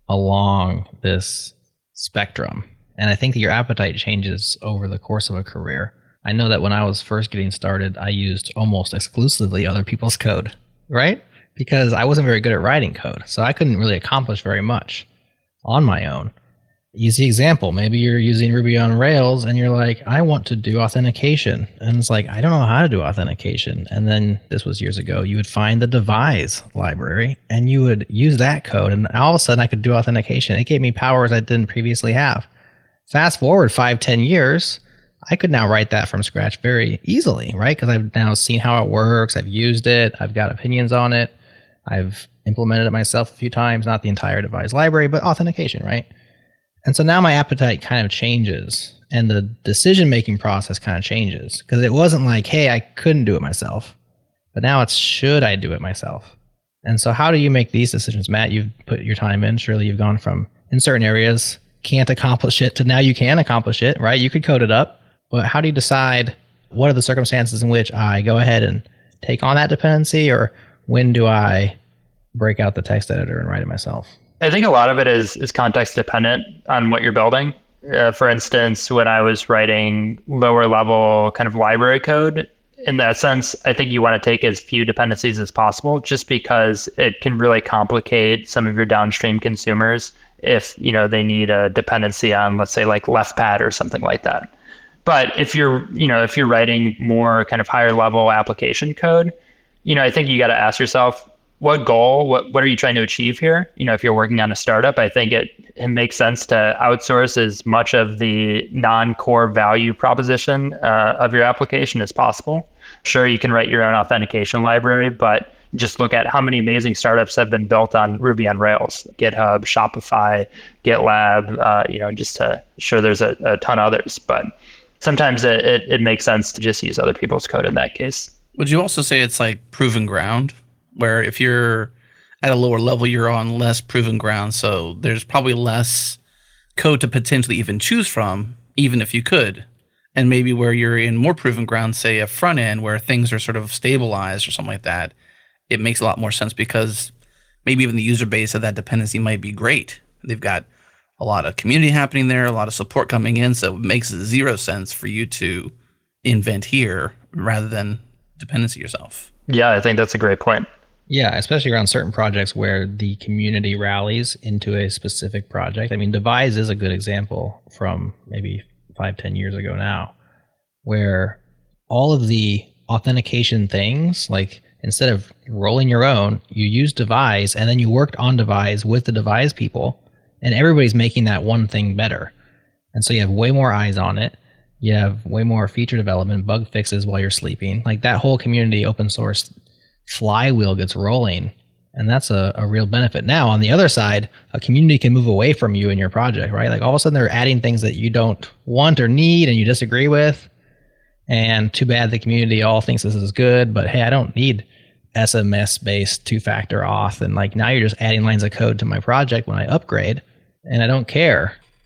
along this spectrum. And I think that your appetite changes over the course of a career. I know that when I was first getting started, I used almost exclusively other people's code, right? Because I wasn't very good at writing code, so I couldn't really accomplish very much on my own. Easy example, maybe you're using Ruby on Rails and you're like, I want to do authentication. And it's like, I don't know how to do authentication. And then this was years ago, you would find the Devise library and you would use that code. And all of a sudden I could do authentication. It gave me powers I didn't previously have. Fast forward five, ten years, I could now write that from scratch very easily, right? Because I've now seen how it works. I've used it. I've got opinions on it. I've implemented it myself a few times, not the entire Devise library, but authentication, right? And so now my appetite kind of changes and the decision-making process kind of changes, because it wasn't like, hey, I couldn't do it myself, but now it's, should I do it myself? And so how do you make these decisions, Matt? You've put your time in. Surely you've gone from, in certain areas, can't accomplish it to now you can accomplish it, right? You could code it up, but how do you decide what are the circumstances in which I go ahead and take on that dependency, or when do I break out the text editor and write it myself? I think a lot of it is is context dependent on what you're building. Uh, for instance, when I was writing lower level kind of library code, in that sense, I think you want to take as few dependencies as possible, just because it can really complicate some of your downstream consumers if, you know, they need a dependency on, let's say, like LeftPad or something like that. But if you're, you know, if you're writing more kind of higher level application code, you know, I think you got to ask yourself, what goal, what what are you trying to achieve here? You know, if you're working on a startup, I think it, it makes sense to outsource as much of the non-core value proposition uh, of your application as possible. Sure, you can write your own authentication library, but just look at how many amazing startups have been built on Ruby on Rails, GitHub, Shopify, GitLab, uh, you know, just to sure there's a, a ton of others. But sometimes it, it, it makes sense to just use other people's code in that case. Would you also say it's like proven ground, where if you're at a lower level, you're on less proven ground, so there's probably less code to potentially even choose from, even if you could? And maybe where you're in more proven ground, say a front end where things are sort of stabilized or something like that, it makes a lot more sense because maybe even the user base of that dependency might be great. They've got a lot of community happening there, a lot of support coming in, so it makes zero sense for you to invent here rather than dependency yourself. Yeah, I think that's a great point. Yeah, especially around certain projects where the community rallies into a specific project. I mean, Devise is a good example from maybe five, ten years ago now, where all of the authentication things, like instead of rolling your own, you use Devise and then you worked on Devise with the Devise people, and everybody's making that one thing better. And so you have way more eyes on it. You have way more feature development, bug fixes while you're sleeping. Like that whole community open source flywheel gets rolling, and that's a, a real benefit. Now, on the other side, a community can move away from you and your project, right? Like all of a sudden they're adding things that you don't want or need and you disagree with. And too bad the community all thinks this is good, but hey, I don't need S M S-based two-factor auth. And like now you're just adding lines of code to my project when I upgrade, and I don't care.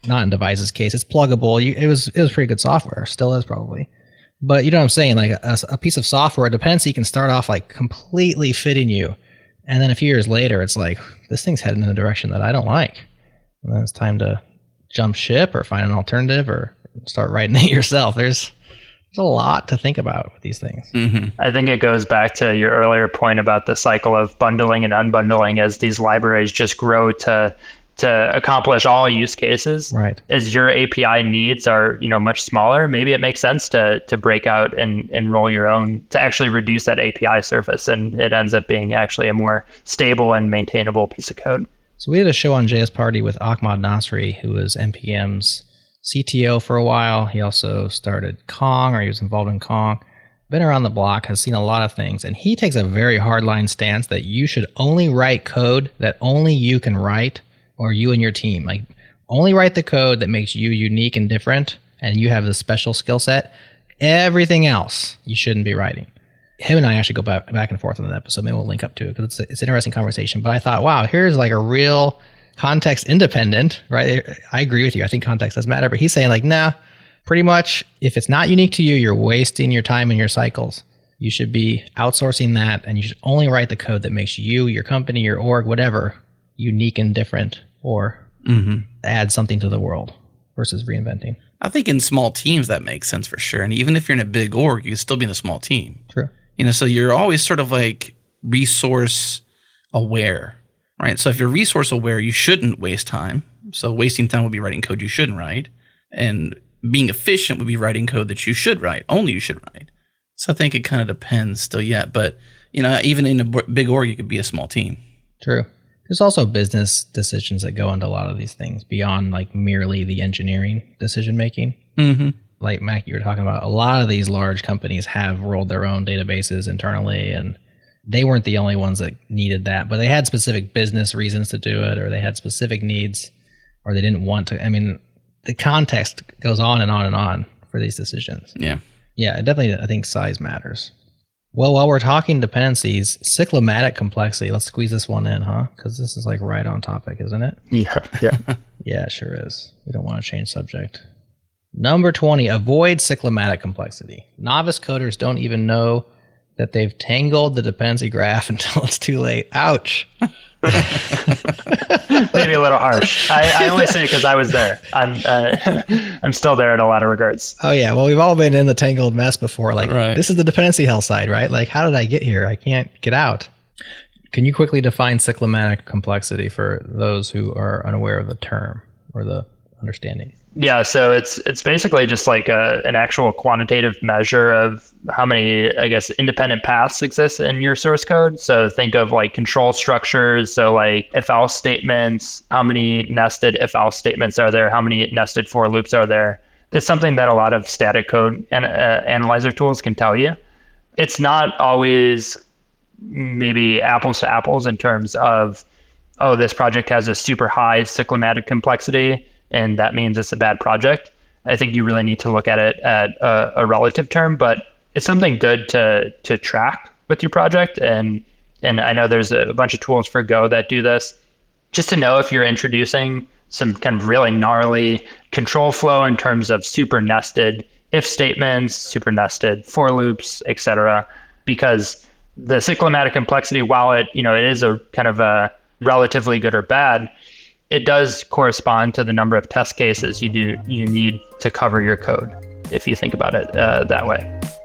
not in Device's case, it's pluggable. You, it was it was pretty good software, still is probably. But you know what I'm saying? Like a, a piece of software, a dependency can start off like completely fitting you. And then a few years later, it's like, this thing's heading in a direction that I don't like. And then it's time to jump ship or find an alternative or start writing it yourself. There's there's a lot to think about with these things. Mm-hmm. I think it goes back to your earlier point about the cycle of bundling and unbundling as these libraries just grow to to accomplish all use cases. Right. As your A P I needs are, you know, much smaller, maybe it makes sense to to break out and, and roll your own to actually reduce that A P I surface, and it ends up being actually a more stable and maintainable piece of code. So we did a show on J S Party with Ahmad Nasri, who was N P M's C T O for a while. He also started Kong, or he was involved in Kong. Been around the block, has seen a lot of things, and he takes a very hardline stance that you should only write code that only you can write, or you and your team. Like, only write the code that makes you unique and different, and you have the special skill set. Everything else you shouldn't be writing. Him and I actually go back back and forth on that episode. Maybe we'll link up to it because it's, it's an interesting conversation. But I thought, wow, here's like a real context independent, right? I agree with you. I think context does matter. But he's saying like, nah, pretty much if it's not unique to you, you're wasting your time and your cycles. You should be outsourcing that, and you should only write the code that makes you, your company, your org, whatever, unique and different, or Mm-hmm. add something to the world versus reinventing. I think in small teams that makes sense for sure. And even if you're in a big org, you can still be in a small team. True. You know, so you're always sort of like resource aware, right? So if you're resource aware, you shouldn't waste time. So wasting time would be writing code you shouldn't write. And being efficient would be writing code that you should write, only you should write. So I think it kind of depends still yet. But, you know, even in a b- big org, you could be a small team. True. There's also business decisions that go into a lot of these things beyond like merely the engineering decision making. Mm-hmm. Like Mac, you were talking about, a lot of these large companies have rolled their own databases internally, and they weren't the only ones that needed that, but they had specific business reasons to do it, or they had specific needs, or they didn't want to. I mean, the context goes on and on and on for these decisions. Yeah. Yeah, definitely. I think size matters. Well, while we're talking dependencies, cyclomatic complexity, let's squeeze this one in, huh? Because this is like right on topic, isn't it? Yeah, yeah. Yeah, it sure is. We don't want to change subject. Number twenty, avoid cyclomatic complexity. Novice coders don't even know that they've tangled the dependency graph until it's too late. Ouch. Maybe a little harsh. I, I only say it because I was there. I'm uh, I'm still there in a lot of regards. Oh yeah, well, we've all been in the tangled mess before. Like, right. This is the dependency hell side, right? Like, how did I get here? I can't get out. Can you quickly define cyclomatic complexity for those who are unaware of the term or the understanding? Yeah, so it's it's basically just like a, an actual quantitative measure of how many, I guess, independent paths exist in your source code. So think of like control structures. So like if-else statements, how many nested if-else statements are there? How many nested for loops are there? It's something that a lot of static code and uh, analyzer tools can tell you. It's not always maybe apples to apples in terms of, oh, this project has a super high cyclomatic complexity, and that means it's a bad project. I think you really need to look at it at a, a relative term, but it's something good to to track with your project. And and I know there's a bunch of tools for Go that do this, just to know if you're introducing some kind of really gnarly control flow in terms of super nested if statements, super nested for loops, et cetera. Because the cyclomatic complexity, while it, you know, it is a kind of a relatively good or bad, it does correspond to the number of test cases you do you need to cover your code, if you think about it uh, that way.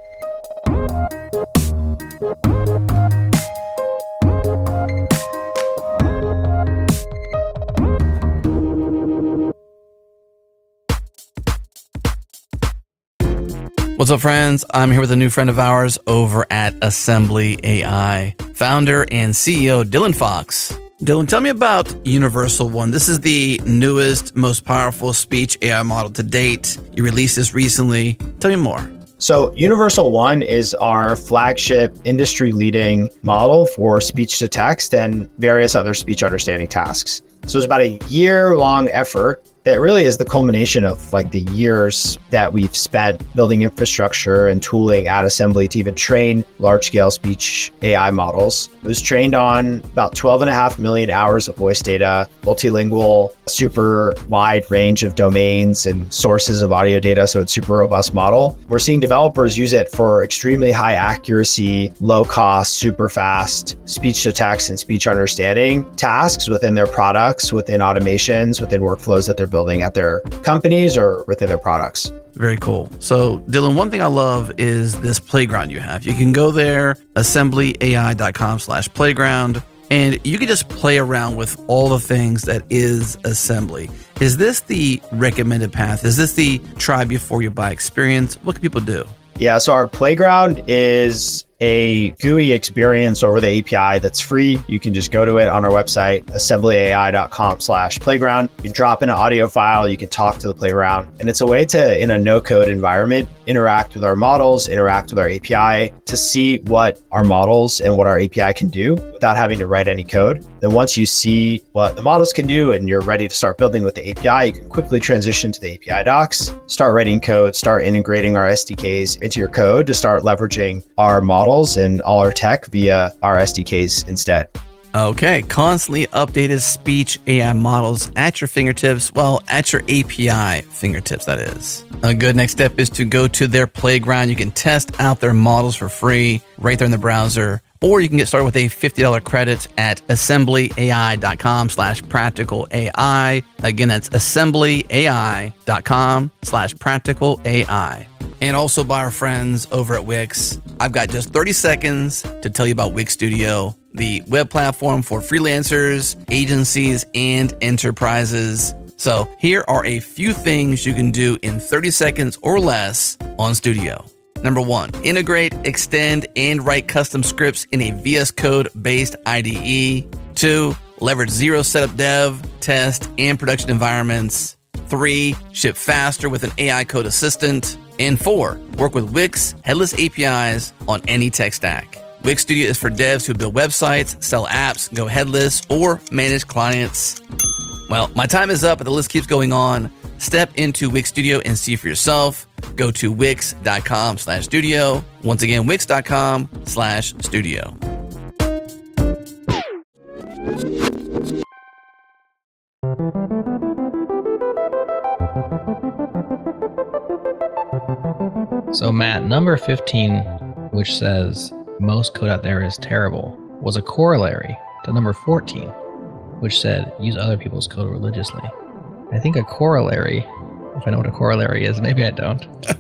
What's up, friends? I'm here with a new friend of ours over at Assembly A I, founder and C E O Dylan Fox. Dylan, tell me about Universal One. This is the newest, most powerful speech A I model to date. You released this recently. Tell me more. So Universal One is our flagship industry-leading model for speech to text and various other speech understanding tasks. So it's about a year-long effort that really is the culmination of like the years that we've spent building infrastructure and tooling at Assembly to even train large scale speech A I models. It was trained on about twelve and a half million hours of voice data, multilingual, super wide range of domains and sources of audio data. So it's super robust model. We're seeing developers use it for extremely high accuracy, low cost, super fast speech to text and speech understanding tasks within their products, within automations, within workflows that they're building at their companies or within their products. Very cool. So Dylan, one thing I love is this playground you have. You can go there, assemblyai.com slash playground, and you can just play around with all the things that is Assembly. Is this the recommended path? Is this the try before you buy experience? What can people do? Yeah, so our playground is a G U I experience over the A P I that's free. You can just go to it on our website, assemblyai.com slash playground. You can drop in an audio file, you can talk to the playground. And it's a way to, in a no-code environment, interact with our models, interact with our A P I to see what our models and what our A P I can do without having to write any code. Then once you see what the models can do and you're ready to start building with the A P I, you can quickly transition to the A P I docs, start writing code, start integrating our S D Ks into your code to start leveraging our models and all our tech via our S D Ks instead. Okay, constantly updated speech A I models at your fingertips, well, at your A P I fingertips, that is. A good next step is to go to their playground. You can test out their models for free right there in the browser, or you can get started with a fifty dollars credit at assemblyai.com slash practical AI. Again, that's assemblyai.com slash practical AI. And also by our friends over at Wix. I've got just thirty seconds to tell you about Wix Studio, the web platform for freelancers, agencies, and enterprises. So here are a few things you can do in thirty seconds or less on Studio. Number one, integrate, extend, and write custom scripts in a V S Code-based I D E. Two, leverage zero setup dev, test, and production environments. Three, ship faster with an A I code assistant. And four, work with Wix headless A P Is on any tech stack. Wix Studio is for devs who build websites, sell apps, go headless, or manage clients. Well, my time is up, but the list keeps going on. Step into Wix Studio and see for yourself. Go to wix.com slash studio. Once again, wix.com slash studio. So Matt, number fifteen, which says most code out there is terrible, was a corollary to number fourteen, which said use other people's code religiously. I think a corollary, if I know what a corollary is, maybe I don't,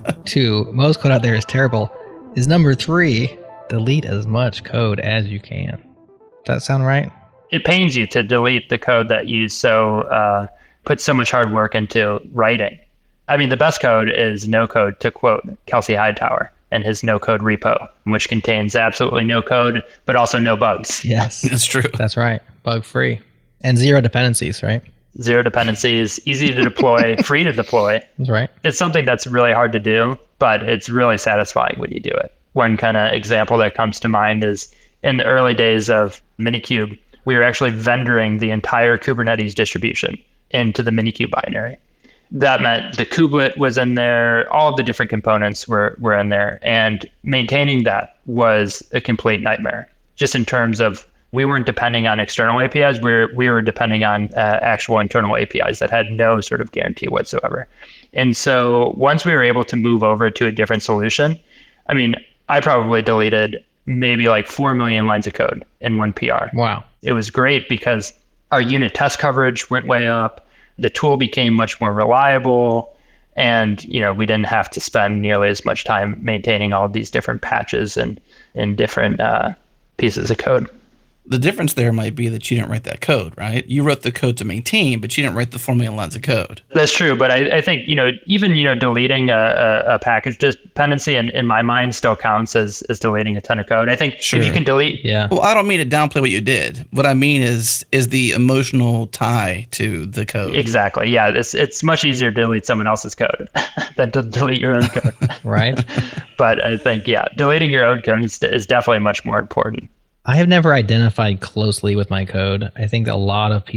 to most code out there is terrible, is number three, delete as much code as you can. Does that sound right? It pains you to delete the code that you so uh, put so much hard work into writing. I mean, the best code is no code, to quote Kelsey Hightower and his no code repo, which contains absolutely no code, but also no bugs. Yes, That's true. that's right. Bug free and zero dependencies, right? Zero dependencies, easy to deploy, free to deploy. That's right. It's something that's really hard to do, but it's really satisfying when you do it. One kind of example that comes to mind is in the early days of Minikube, we were actually vendoring the entire Kubernetes distribution into the Minikube binary. That meant the kubelet was in there, all of the different components were, were in there, and maintaining that was a complete nightmare, just in terms of we weren't depending on external A P Is, we were, we were depending on uh, actual internal A P Is that had no sort of guarantee whatsoever. And so once we were able to move over to a different solution, I mean, I probably deleted maybe like four million lines of code in one P R. Wow. It was great because our unit test coverage went way up. The tool became much more reliable, and you know we didn't have to spend nearly as much time maintaining all of these different patches and, and different uh, pieces of code. The difference there might be that you didn't write that code, right? You wrote the code to maintain, but you didn't write the four million lines of code. That's true, but I, I think you know even you know deleting a, a, a package dependency in, in my mind still counts as, as deleting a ton of code. I think Sure. if you can delete, Yeah. Well, I don't mean to downplay what you did. What I mean is is the emotional tie to the code. exactly, yeah, it's it's much easier to delete someone else's code than to delete your own code. Right. But I think yeah, deleting your own code is, is definitely much more important. I have never identified closely with my code. I think a lot of people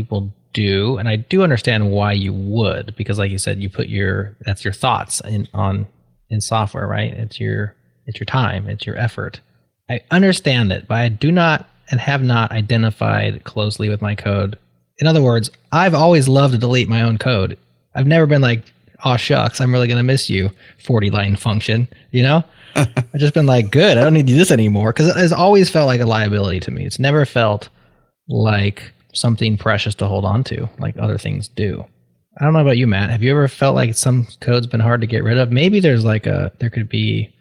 do, and I do understand why you would, because like you said, you put your that's your thoughts in on in software, right? It's your it's your time, it's your effort. I understand it, but I do not and have not identified closely with my code. In other words, I've always loved to delete my own code. I've never been like, oh shucks, I'm really gonna miss you, forty line function, you know? I've just been like, good, I don't need to do this anymore, because it's always felt like a liability to me. It's never felt like something precious to hold on to, like other things do. I don't know about you, Matt. Have you ever felt like some code's been hard to get rid of? Maybe there's like a, there could be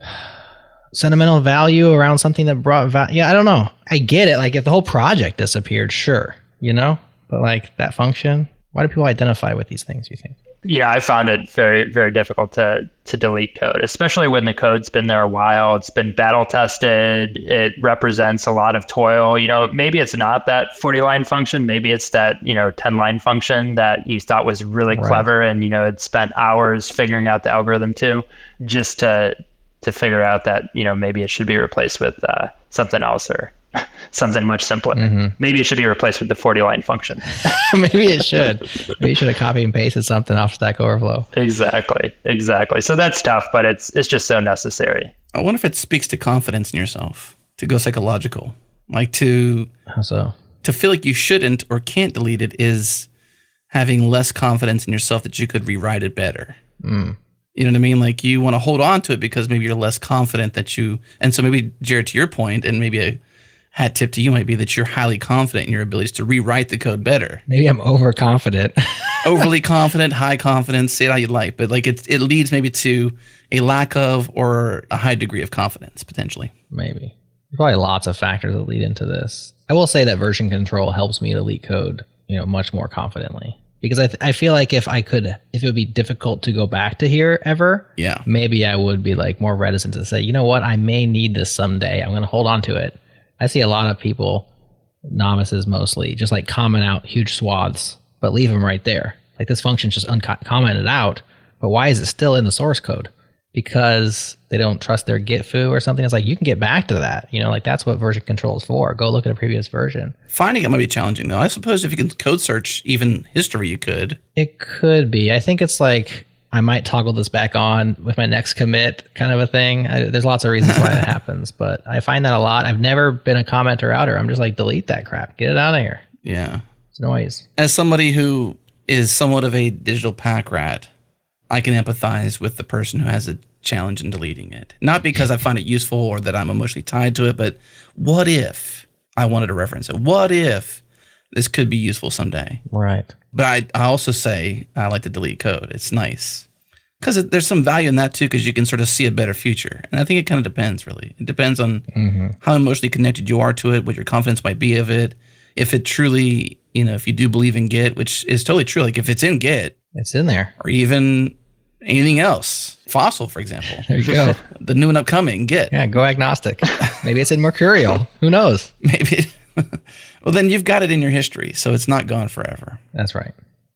sentimental value around something that brought value. Yeah, I don't know. I get it. Like if the whole project disappeared, sure, you know, but like that function, why do people identify with these things, you think? Yeah, I found it very, very difficult to to delete code, especially when the code's been there a while. It's been battle tested. It represents a lot of toil. You know, maybe it's not that forty line function. Maybe it's that, you know, ten line function that you thought was really Right. clever, and, you know, had spent hours figuring out the algorithm too, just to to figure out that, you know, maybe it should be replaced with uh, something else or something much simpler. Mhm. Maybe it should be replaced with the forty line function. Maybe it should. Maybe you should have copied and pasted something off Stack Overflow. Exactly. Exactly. So that's tough, but it's it's just so necessary. I wonder if it speaks to confidence in yourself, to go psychological, like to How so? to feel like you shouldn't or can't delete it is having less confidence in yourself that you could rewrite it better. Mm. You know what I mean? Like you want to hold on to it because maybe you're less confident that you, and so maybe Jared, to your point, and maybe a hat tip to you might be that you're highly confident in your abilities to rewrite the code better. Maybe I'm overconfident. Overly confident, high confidence, say it how you like, but like it, it leads maybe to a lack of or a high degree of confidence potentially. Maybe. There's probably lots of factors that lead into this. I will say that version control helps me delete code, you know, much more confidently. Because I, th- I feel like if I could, if it would be difficult to go back to here ever, Yeah. maybe I would be like more reticent to say, you know what, I may need this someday. I'm going to hold on to it. I see a lot of people, novices mostly, just like comment out huge swaths, but leave them right there. Like this function's just uncommented out, but why is it still in the source code? Because they don't trust their Git foo or something. It's like, you can get back to that. You know, like that's what version control is for. Go look at a previous version. Finding it might be challenging though. I suppose if you can code search even history, you could. It could be. I think it's like, I might toggle this back on with my next commit kind of a thing. I, there's lots of reasons why that happens, but I find that a lot. I've never been a commenter outer. I'm just like, delete that crap. Get it out of here. Yeah. It's noise. As somebody who is somewhat of a digital pack rat, I can empathize with the person who has a challenge in deleting it. Not because I find it useful or that I'm emotionally tied to it, but what if I wanted to reference it? What if this could be useful someday? Right. But I, I also say I like to delete code. It's nice. Because there's some value in that too, because you can sort of see a better future. And I think it kind of depends, really. It depends on Mm-hmm. how emotionally connected you are to it, what your confidence might be of it. If it truly, you know, if you do believe in Git, which is totally true, like if it's in Git, It's in there. or even anything else, Fossil, for example, There you go. the new and upcoming Git, Yeah, go agnostic. Maybe it's in Mercurial. Who knows? maybe. Well, then you've got it in your history, so it's not gone forever. That's right.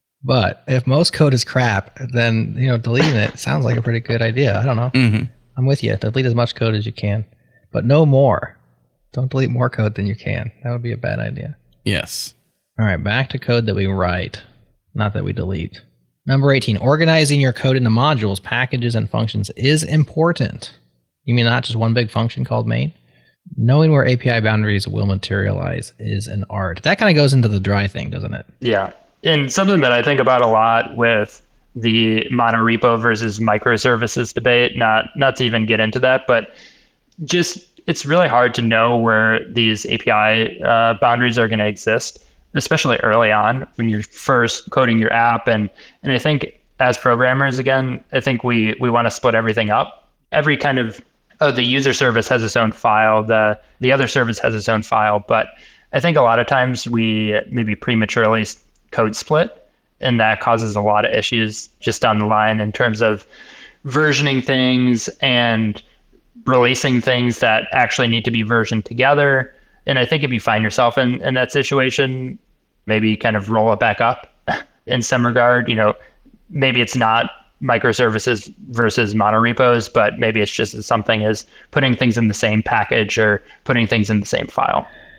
But if most code is crap, then, you know, deleting it sounds like a pretty good idea. I don't know. Mm-hmm. I'm with you. Delete as much code as you can, but no more. Don't delete more code than you can. That would be a bad idea. Yes. All right, back to code that we write, not that we delete. Number eighteen, organizing your code into modules, packages, and functions is important. You mean not just one big function called main? Knowing where A P I boundaries will materialize is an art. That kind of goes into the dry thing, doesn't it? Yeah. And something that I think about a lot with the monorepo versus microservices debate, not not to even get into that, but just it's really hard to know where these A P I uh, boundaries are going to exist, especially early on when you're first coding your app. And and I think as programmers, again, I think we we want to split everything up. Every kind of, oh, the user service has its own file, the the other service has its own file. But I think a lot of times we maybe prematurely code split, and that causes a lot of issues just down the line in terms of versioning things and releasing things that actually need to be versioned together. And I think if you find yourself in, in that situation, maybe kind of roll it back up in some regard. You know, maybe it's not microservices versus monorepos, but maybe it's just something as putting things in the same package or putting things in the same file.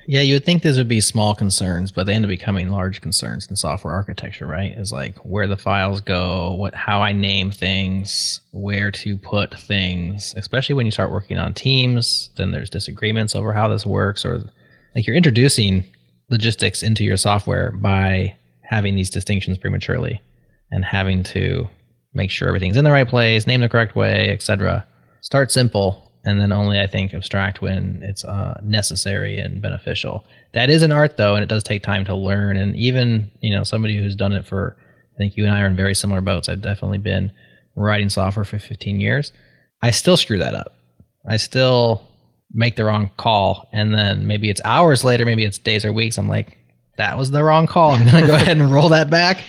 Yeah, you would think these would be small concerns, but they end up becoming large concerns in software architecture, right? Is like where the files go, what, how I name things, where to put things, especially when you start working on teams, then there's disagreements over how this works, or like you're introducing logistics into your software by having these distinctions prematurely and having to make sure everything's in the right place, name the correct way, et cetera. Start simple. And then only, I think, abstract when it's uh, necessary and beneficial. That is an art, though, and it does take time to learn. And even, you know, somebody who's done it for, I think you and I are in very similar boats. I've definitely been writing software for fifteen years. I still screw that up. I still make the wrong call. And then maybe it's hours later, maybe it's days or weeks. I'm like, that was the wrong call. I'm going to go ahead and roll that back.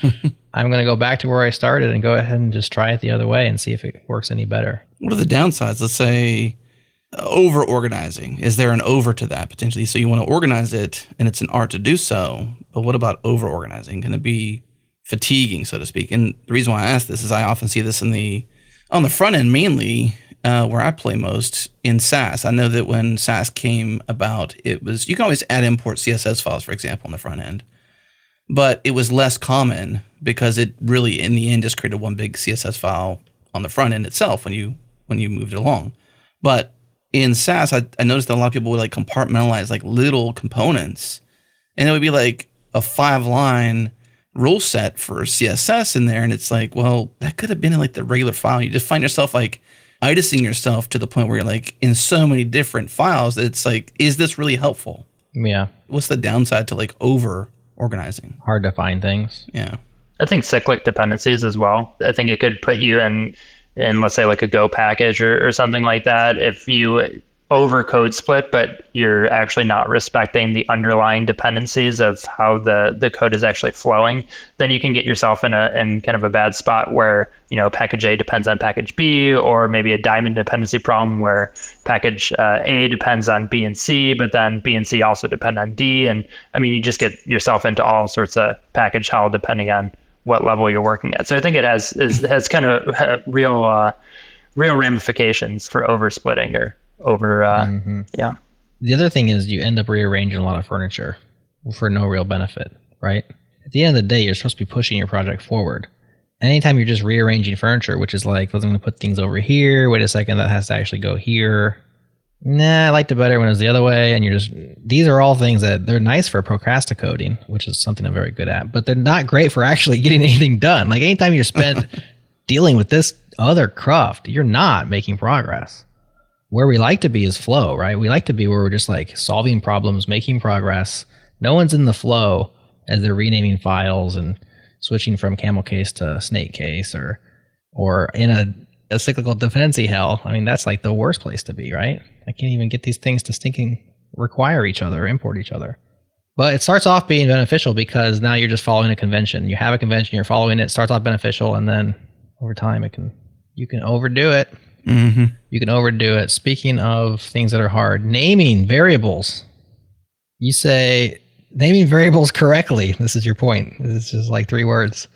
I'm going to go back to where I started and go ahead and just try it the other way and see if it works any better. What are the downsides? Let's say over organizing. Is there an over to that potentially? So you want to organize it and it's an art to do so, but what about over organizing? Can it be fatiguing, so to speak? And the reason why I ask this is I often see this in the, on the front end mainly, uh, where I play most in SASS. I know that when SASS came about, it was, you can always add import C S S files, for example, on the front end, but it was less common because it really in the end just created one big C S S file on the front end itself when you when you moved it along. But in SASS, I, I noticed that a lot of people would like compartmentalize like little components, and it would be like a five line rule set for C S S in there. And it's like, well, that could have been in like the regular file. You just find yourself like idicing yourself to the point where you're like in so many different files that it's like, is this really helpful? Yeah. What's the downside to like over organizing? Hard to find things. Yeah. I think cyclic dependencies as well. I think it could put you in, in let's say like a Go package or, or something like that. If you over code split, but you're actually not respecting the underlying dependencies of how the, the code is actually flowing, then you can get yourself in a in kind of a bad spot where, you know, package A depends on package B, or maybe a diamond dependency problem where package uh, A depends on B and C, but then B and C also depend on D. And I mean, you just get yourself into all sorts of package hell depending on what level you're working at. So I think it has is has kind of real uh, real ramifications for over splitting or over uh, mm-hmm. yeah. The other thing is you end up rearranging a lot of furniture for no real benefit, right? At the end of the day, you're supposed to be pushing your project forward. Anytime you're just rearranging furniture, which is like, I'm going to put things over here. Wait a second, that has to actually go here. Nah, I liked it better when it was the other way. And you're just, these are all things that they're nice for procrastinating, which is something I'm very good at, but they're not great for actually getting anything done. Like anytime you're spent dealing with this other craft, you're not making progress. Where we like to be is flow, right? We like to be where we're just like solving problems, making progress. No one's in the flow as they're renaming files and switching from camel case to snake case, or or in a, a cyclical dependency hell. I mean, that's like the worst place to be, right? I can't even get these things to stinking require each other, import each other. But it starts off being beneficial because now you're just following a convention. You have a convention, you're following it, it starts off beneficial, and then over time it can you can overdo it. Mm-hmm. You can overdo it. Speaking of things that are hard, naming variables. You say naming variables correctly. This is your point. This is like three words.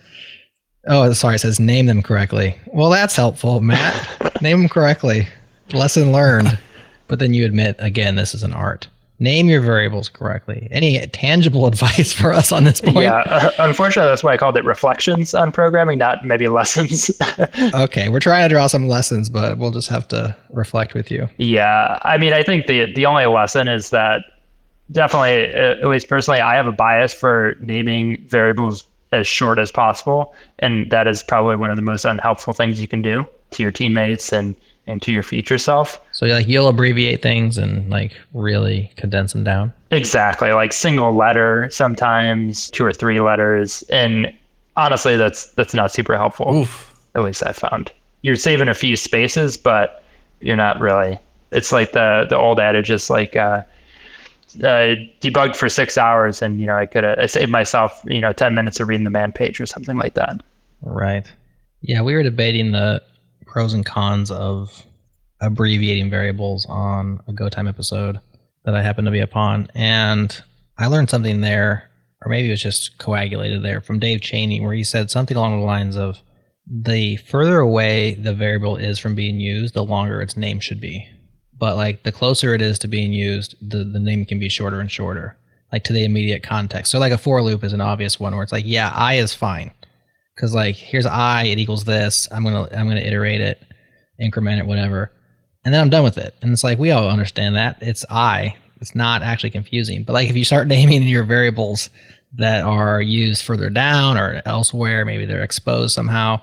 Oh, sorry. It says name them correctly. Well, that's helpful, Matt. Name them correctly. Lesson learned. But then you admit, again, this is an art. Name your variables correctly. Any tangible advice for us on this point? Yeah, uh, unfortunately, that's why I called it reflections on programming, not maybe lessons. Okay, we're trying to draw some lessons, but we'll just have to reflect with you. Yeah, I mean, I think the the only lesson is that definitely, at least personally, I have a bias for naming variables as short as possible, and that is probably one of the most unhelpful things you can do to your teammates and and to your future self. So like you'll abbreviate things and like really condense them down? Exactly, like single letter, sometimes two or three letters. And honestly, that's that's not super helpful. Oof. At least I found. You're saving a few spaces, but you're not really. It's like the the old adage is like uh, uh, debugged for six hours and, you know, I could have I saved myself, you know, ten minutes of reading the man page or something like that. Right. Yeah, we were debating the pros and cons of abbreviating variables on a Go Time episode that I happened to be upon. And I learned something there, or maybe it was just coagulated there, from Dave Cheney, where he said something along the lines of the further away the variable is from being used, the longer its name should be. but like the closer it is to being used, the, the name can be shorter and shorter, like to the immediate context. So like a for loop is an obvious one where it's like, yeah, I is fine. Cause like, here's I, it equals this. I'm going to, I'm going to iterate it, increment it, whatever. And then I'm done with it. And it's like, we all understand that it's I, it's not actually confusing. But like, if you start naming your variables that are used further down or elsewhere, maybe they're exposed somehow,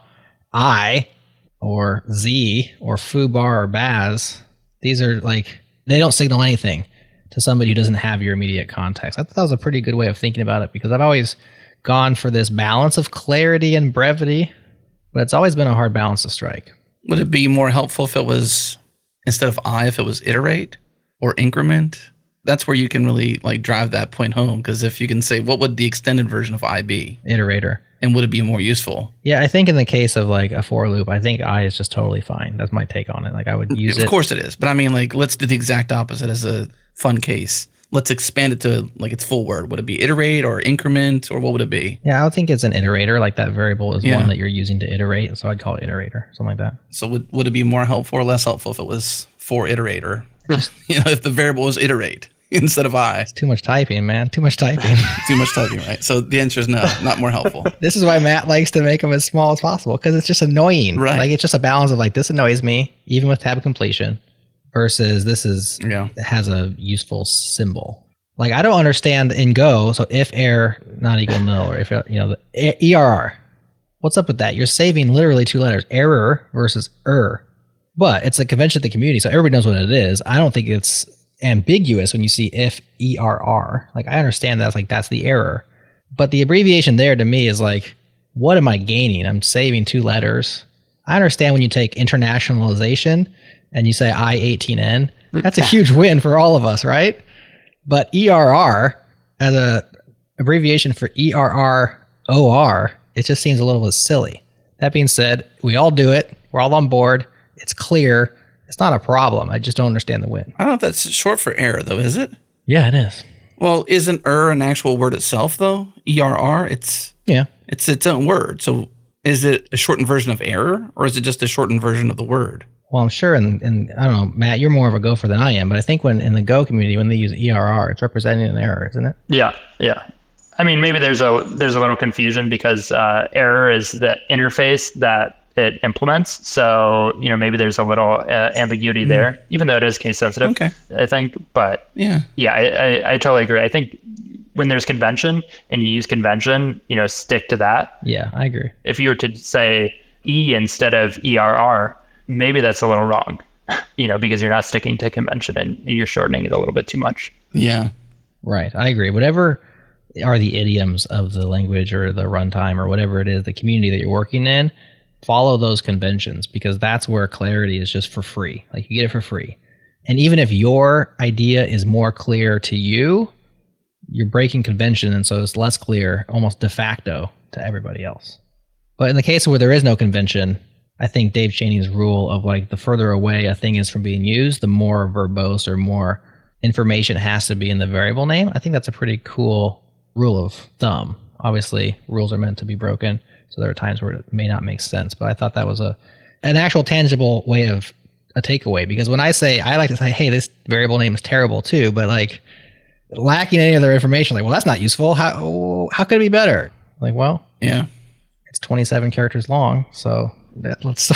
I or Z or foobar or baz, these are like, they don't signal anything to somebody who doesn't have your immediate context. I thought that was a pretty good way of thinking about it, because I've always gone for this balance of clarity and brevity, but it's always been a hard balance to strike. Would it be more helpful if it was, instead of I, if it was iterate or increment? That's where you can really like drive that point home, because if you can say, what would the extended version of I be? Iterator. And would it be more useful? Yeah, I think in the case of like a for loop, I think I is just totally fine. That's my take on it. Like I would use of it. Of course it is. But I mean, like, let's do the exact opposite as a fun case. Let's expand it to like its full word. Would it be iterate or increment, or what would it be? Yeah, I would think it's an iterator. Like that variable is Yeah. one that you're using to iterate. So I'd call it iterator, something like that. So would, would it be more helpful or less helpful if it was for iterator? You know, if the variable was iterate instead of I. It's too much typing, man. Too much typing. Too much typing, right? So the answer is no, not more helpful. This is why Matt likes to make them as small as possible, because it's just annoying. Right. Like it's just a balance of like, this annoys me, even with tab completion, versus this is Yeah. it has a useful symbol. Like I don't understand in Go. So if error not equal null, or if you know the E R R, what's up with that? You're saving literally two letters, error versus er, but it's a convention of the community, so everybody knows what it is. I don't think it's ambiguous when you see if E R R. Like I understand that's like that's the error, but the abbreviation there to me is like, what am I gaining? I'm saving two letters. I understand when you take internationalization and you say I eighteen N, that's a huge win for all of us, right? But E R R as a abbreviation for E R R O R, it just seems a little bit silly. That being said, we all do it. We're all on board. It's clear. It's not a problem. I just don't understand the win. I don't know if that's short for error, though, is it? Yeah, it is. Well, isn't er an actual word itself, though? E R R, it's Yeah. it's its own word. So is it a shortened version of error, or is it just a shortened version of the word? Well, I'm sure, and and I don't know, Matt, you're more of a gopher than I am, but I think when in the Go community, when they use E R R, it's representing an error, isn't it? Yeah, yeah. I mean, maybe there's a there's a little confusion because uh, error is the interface that it implements. So you know, maybe there's a little uh, ambiguity mm. there, even though it is case sensitive. Okay. I think, but yeah, yeah, I, I, I totally agree. I think when there's convention and you use convention, you know, stick to that. Yeah, I agree. If you were to say E instead of E R R, maybe that's a little wrong, you know, because you're not sticking to convention and you're shortening it a little bit too much. Yeah. Right. I agree. Whatever are the idioms of the language or the runtime or whatever it is, the community that you're working in, follow those conventions, because that's where clarity is just for free. Like you get it for free. And even if your idea is more clear to you, you're breaking convention. And so it's less clear, almost de facto to everybody else. But in the case where there is no convention, I think Dave Cheney's rule of like the further away a thing is from being used, the more verbose or more information has to be in the variable name. I think that's a pretty cool rule of thumb. Obviously, rules are meant to be broken, so there are times where it may not make sense. But I thought that was a an actual tangible way of a takeaway, because when I say, I like to say, hey, this variable name is terrible too, but like lacking any other information, like, well, that's not useful. How how could it be better? Like, well, yeah, it's twenty-seven characters long, so that, let's.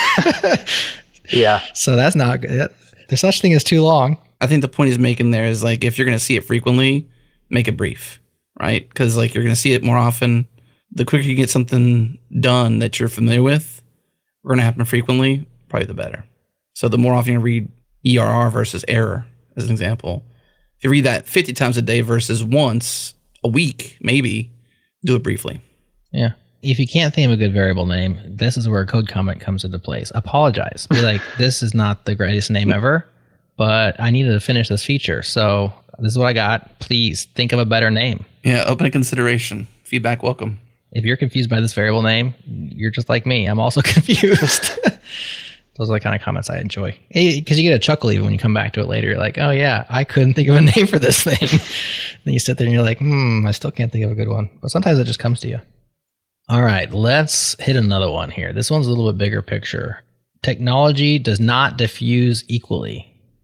Yeah. So that's not good. There's such thing as too long. I think the point he's making there is like, if you're going to see it frequently, make it brief, right? Because like you're going to see it more often. The quicker you get something done that you're familiar with, going to happen frequently, probably the better. So the more often you read E R R versus error, as an example, if you read that fifty times a day versus once a week, maybe do it briefly. Yeah. If you can't think of a good variable name, this is where a code comment comes into place. Apologize. Be like, this is not the greatest name ever, but I needed to finish this feature. So this is what I got. Please think of a better name. Yeah, open to consideration. Feedback welcome. If you're confused by this variable name, you're just like me. I'm also confused. Those are the kind of comments I enjoy. Because you get a chuckle even when you come back to it later. You're like, oh yeah, I couldn't think of a name for this thing. Then you sit there and you're like, hmm, I still can't think of a good one. But sometimes it just comes to you. All right, let's hit another one here. This one's a little bit bigger picture. Technology does not diffuse equally.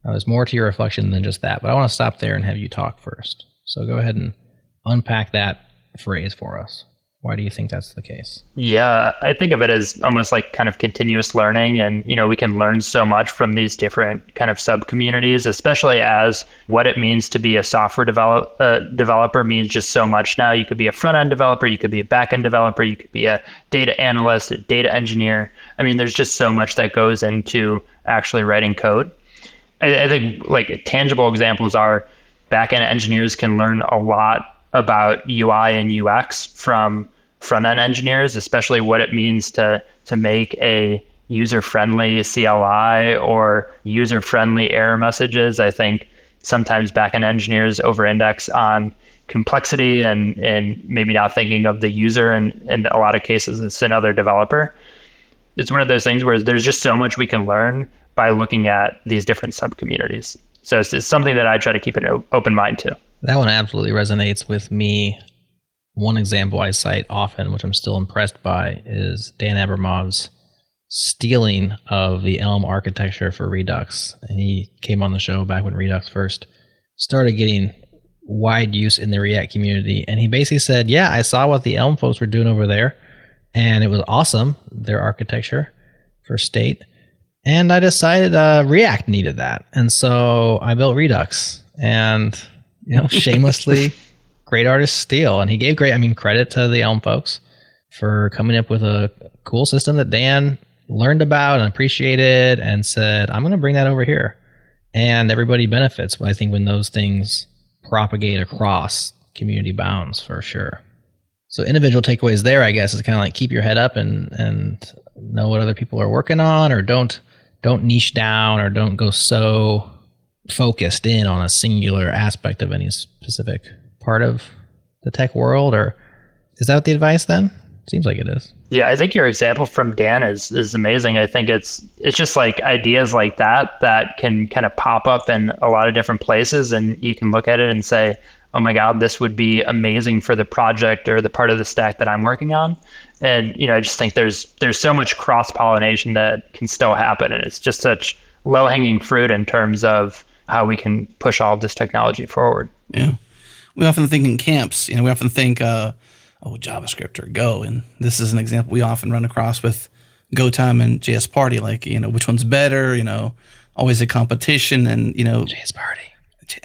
Now, there's more to your reflection than just that, but I want to stop there and have you talk first. So go ahead and unpack that phrase for us. Why do you think that's the case? Yeah, I think of it as almost like kind of continuous learning. And, you know, we can learn so much from these different kind of sub communities, especially as what it means to be a software develop, uh, developer means just so much now. You could be a front end developer, you could be a back end developer, you could be a data analyst, a data engineer. I mean, there's just so much that goes into actually writing code. I, I think like tangible examples are back end engineers can learn a lot about U I and U X from front-end engineers, especially what it means to to make a user-friendly C L I or user-friendly error messages. I think sometimes back-end engineers over-index on complexity and and maybe not thinking of the user, and in a lot of cases it's another developer. It's one of those things where there's just so much we can learn by looking at these different sub-communities. So it's, it's something that I try to keep an open mind to. That one absolutely resonates with me. One example I cite often, which I'm still impressed by, is Dan Abramov's stealing of the Elm architecture for Redux. And he came on the show back when Redux first started getting wide use in the React community. And he basically said, yeah, I saw what the Elm folks were doing over there, and it was awesome, their architecture for state. And I decided uh, React needed that. And so I built Redux. And you know, shamelessly, great artist steal. And he gave great, I mean, credit to the Elm folks for coming up with a cool system that Dan learned about and appreciated and said, I'm going to bring that over here. And everybody benefits, I think, when those things propagate across community bounds, for sure. So individual takeaways there, I guess, is kind of like keep your head up and and know what other people are working on, or don't don't niche down, or don't go so focused in on a singular aspect of any specific part of the tech world. Or is that the advice then? Seems like it is. Yeah, I think your example from Dan is is amazing. I think it's it's just like ideas like that that can kind of pop up in a lot of different places, and you can look at it and say, oh my God, this would be amazing for the project or the part of the stack that I'm working on. And you know, I just think there's there's so much cross-pollination that can still happen, and it's just such low-hanging fruit in terms of how we can push all of this technology forward. Yeah. We often think in camps, you know, we often think, uh, oh, JavaScript or Go. And this is an example we often run across with GoTime and J S Party, like, you know, which one's better, you know, always a competition, and, you know, J S Party.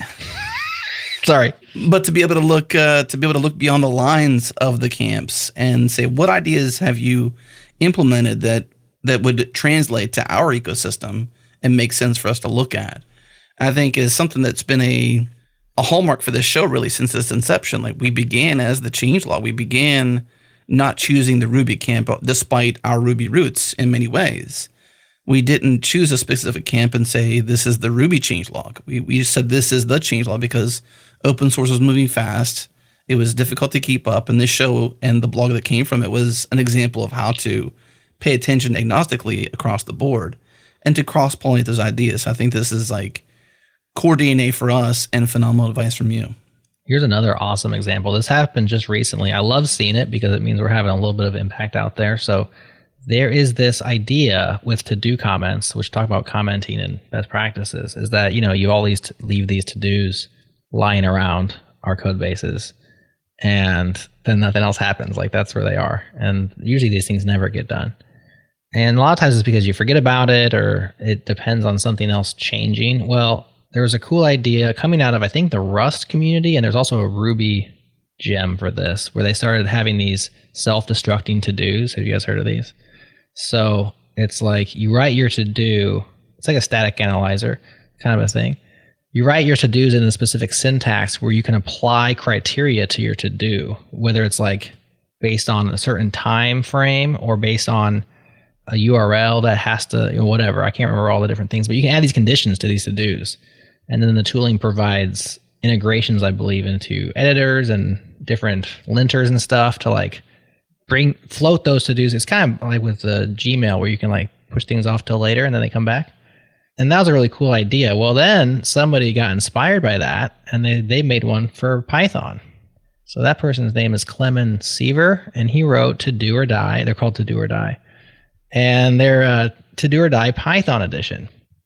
Sorry. But to be able to look, uh, to be able to look beyond the lines of the camps and say, what ideas have you implemented that, that would translate to our ecosystem and make sense for us to look at? I think is something that's been a a hallmark for this show really since its inception. Like, we began as the changelog. We began not choosing the Ruby camp despite our Ruby roots in many ways. We didn't choose a specific camp and say, this is the Ruby changelog. We we just said this is the changelog because open source was moving fast. It was difficult to keep up. And this show and the blog that came from it was an example of how to pay attention agnostically across the board and to cross-pollinate those ideas. I think this is like core D N A for us and phenomenal advice from you. Here's another awesome example. This happened just recently. I love seeing it because it means we're having a little bit of impact out there. So there is this idea with to-do comments, which talk about commenting and best practices, is that, you know, you always leave these to-dos lying around our code bases, and then nothing else happens. Like, that's where they are. And usually these things never get done. And a lot of times it's because you forget about it, or it depends on something else changing. Well, there was a cool idea coming out of, I think, the Rust community, and there's also a Ruby gem for this, where they started having these self-destructing to-dos. Have you guys heard of these? So it's like you write your to-do. It's like a static analyzer kind of a thing. You write your to-dos in a specific syntax where you can apply criteria to your to-do, whether it's like based on a certain time frame or based on a U R L that has to, you know, whatever. I can't remember all the different things, but you can add these conditions to these to-dos. And then the tooling provides integrations, I believe, into editors and different linters and stuff to like bring float those to-dos. It's kind of like with the Gmail where you can like push things off till later and then they come back. And that was a really cool idea. Well, then somebody got inspired by that and they, they made one for Python. So that person's name is Clement Seaver, and he wrote To Do or Die. They're called To Do or Die. And they're uh, To Do or Die Python edition.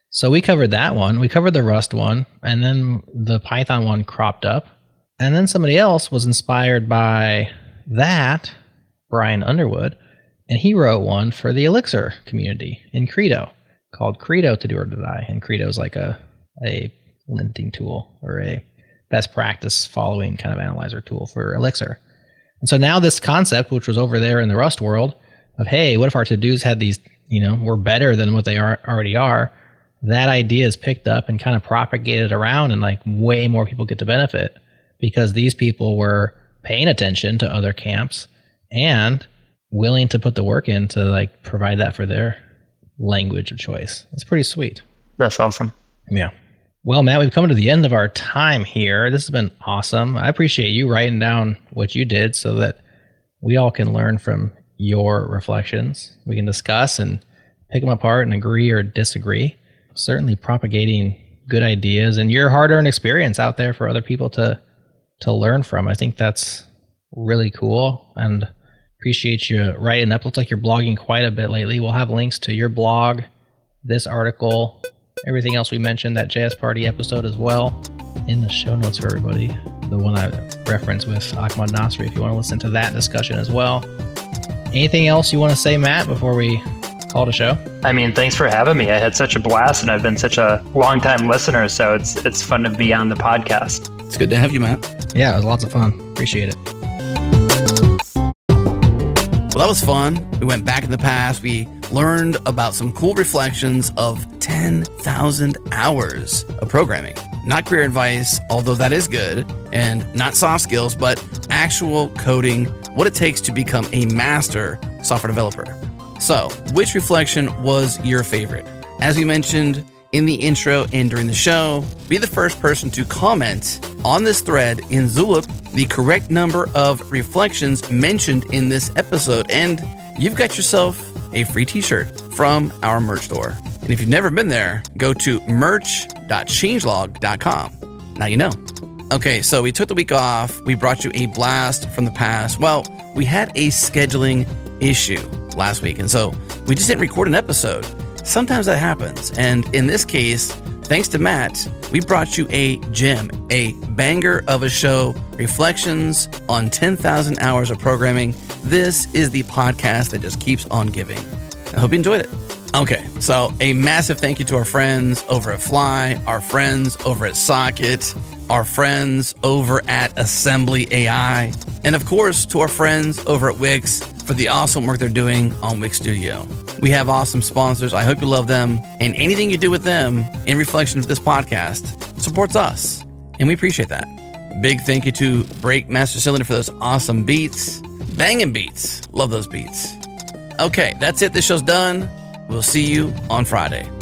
So we covered that one. We covered the Rust one, and then the Python one cropped up. And then somebody else was inspired by that, Brian Underwood, and he wrote one for the Elixir community in Credo called Credo to do or to die. And Credo is like a, a linting tool or a best practice following kind of analyzer tool for Elixir. And so now this concept, which was over there in the Rust world of, hey, what if our to-dos had these, you know, were better than what they are already are, that idea is picked up and kind of propagated around, and like way more people get to benefit because these people were paying attention to other camps and willing to put the work in to like provide that for their language of choice. It's pretty sweet. That's awesome. Yeah. Well, Matt, we've come to the end of our time here. This has been awesome. I appreciate you writing down what you did so that we all can learn from your reflections. We can discuss and pick them apart and agree or disagree. Certainly propagating good ideas and your hard-earned experience out there for other people to to learn from. I think that's really cool, and appreciate you writing up. Looks like you're blogging quite a bit lately. We'll have links to your blog, this article, everything else we mentioned, that J S Party episode as well, in the show notes for everybody. The one I referenced with Ahmad Nasri, if you want to listen to that discussion as well. Anything else you want to say, Matt, before we call it a show? I mean, thanks for having me. I had such a blast, and I've been such a long-time listener, so it's it's fun to be on the podcast. It's good to have you, Matt. Yeah, it was lots of fun. Appreciate it. Well, that was fun. We went back in the past. We learned about some cool reflections of ten thousand hours of programming. Not career advice, although that is good, and not soft skills, but actual coding, what it takes to become a master software developer. So, which reflection was your favorite? As we mentioned in the intro and during the show, be the first person to comment on this thread in Zulip the correct number of reflections mentioned in this episode, and you've got yourself a free t-shirt from our merch store. And if you've never been there, go to merch dot changelog dot com. Now you know. Okay, so we took the week off. We brought you a blast from the past. Well, we had a scheduling issue last week, and so we just didn't record an episode. Sometimes that happens, and in this case, thanks to Matt, we brought you a gem, a banger of a show, Reflections on ten thousand hours of Programming. This is the podcast that just keeps on giving. I hope you enjoyed it. Okay, so a massive thank you to our friends over at Fly, our friends over at Socket, our friends over at Assembly A I, and of course to our friends over at Wix for the awesome work they're doing on Wix Studio. We have awesome sponsors. I hope you love them, and anything you do with them in reflection of this podcast supports us, and we appreciate that. Big thank you to Breakmaster Cylinder for those awesome beats. Banging beats. Love those beats. Okay, that's it. This show's done. We'll see you on Friday.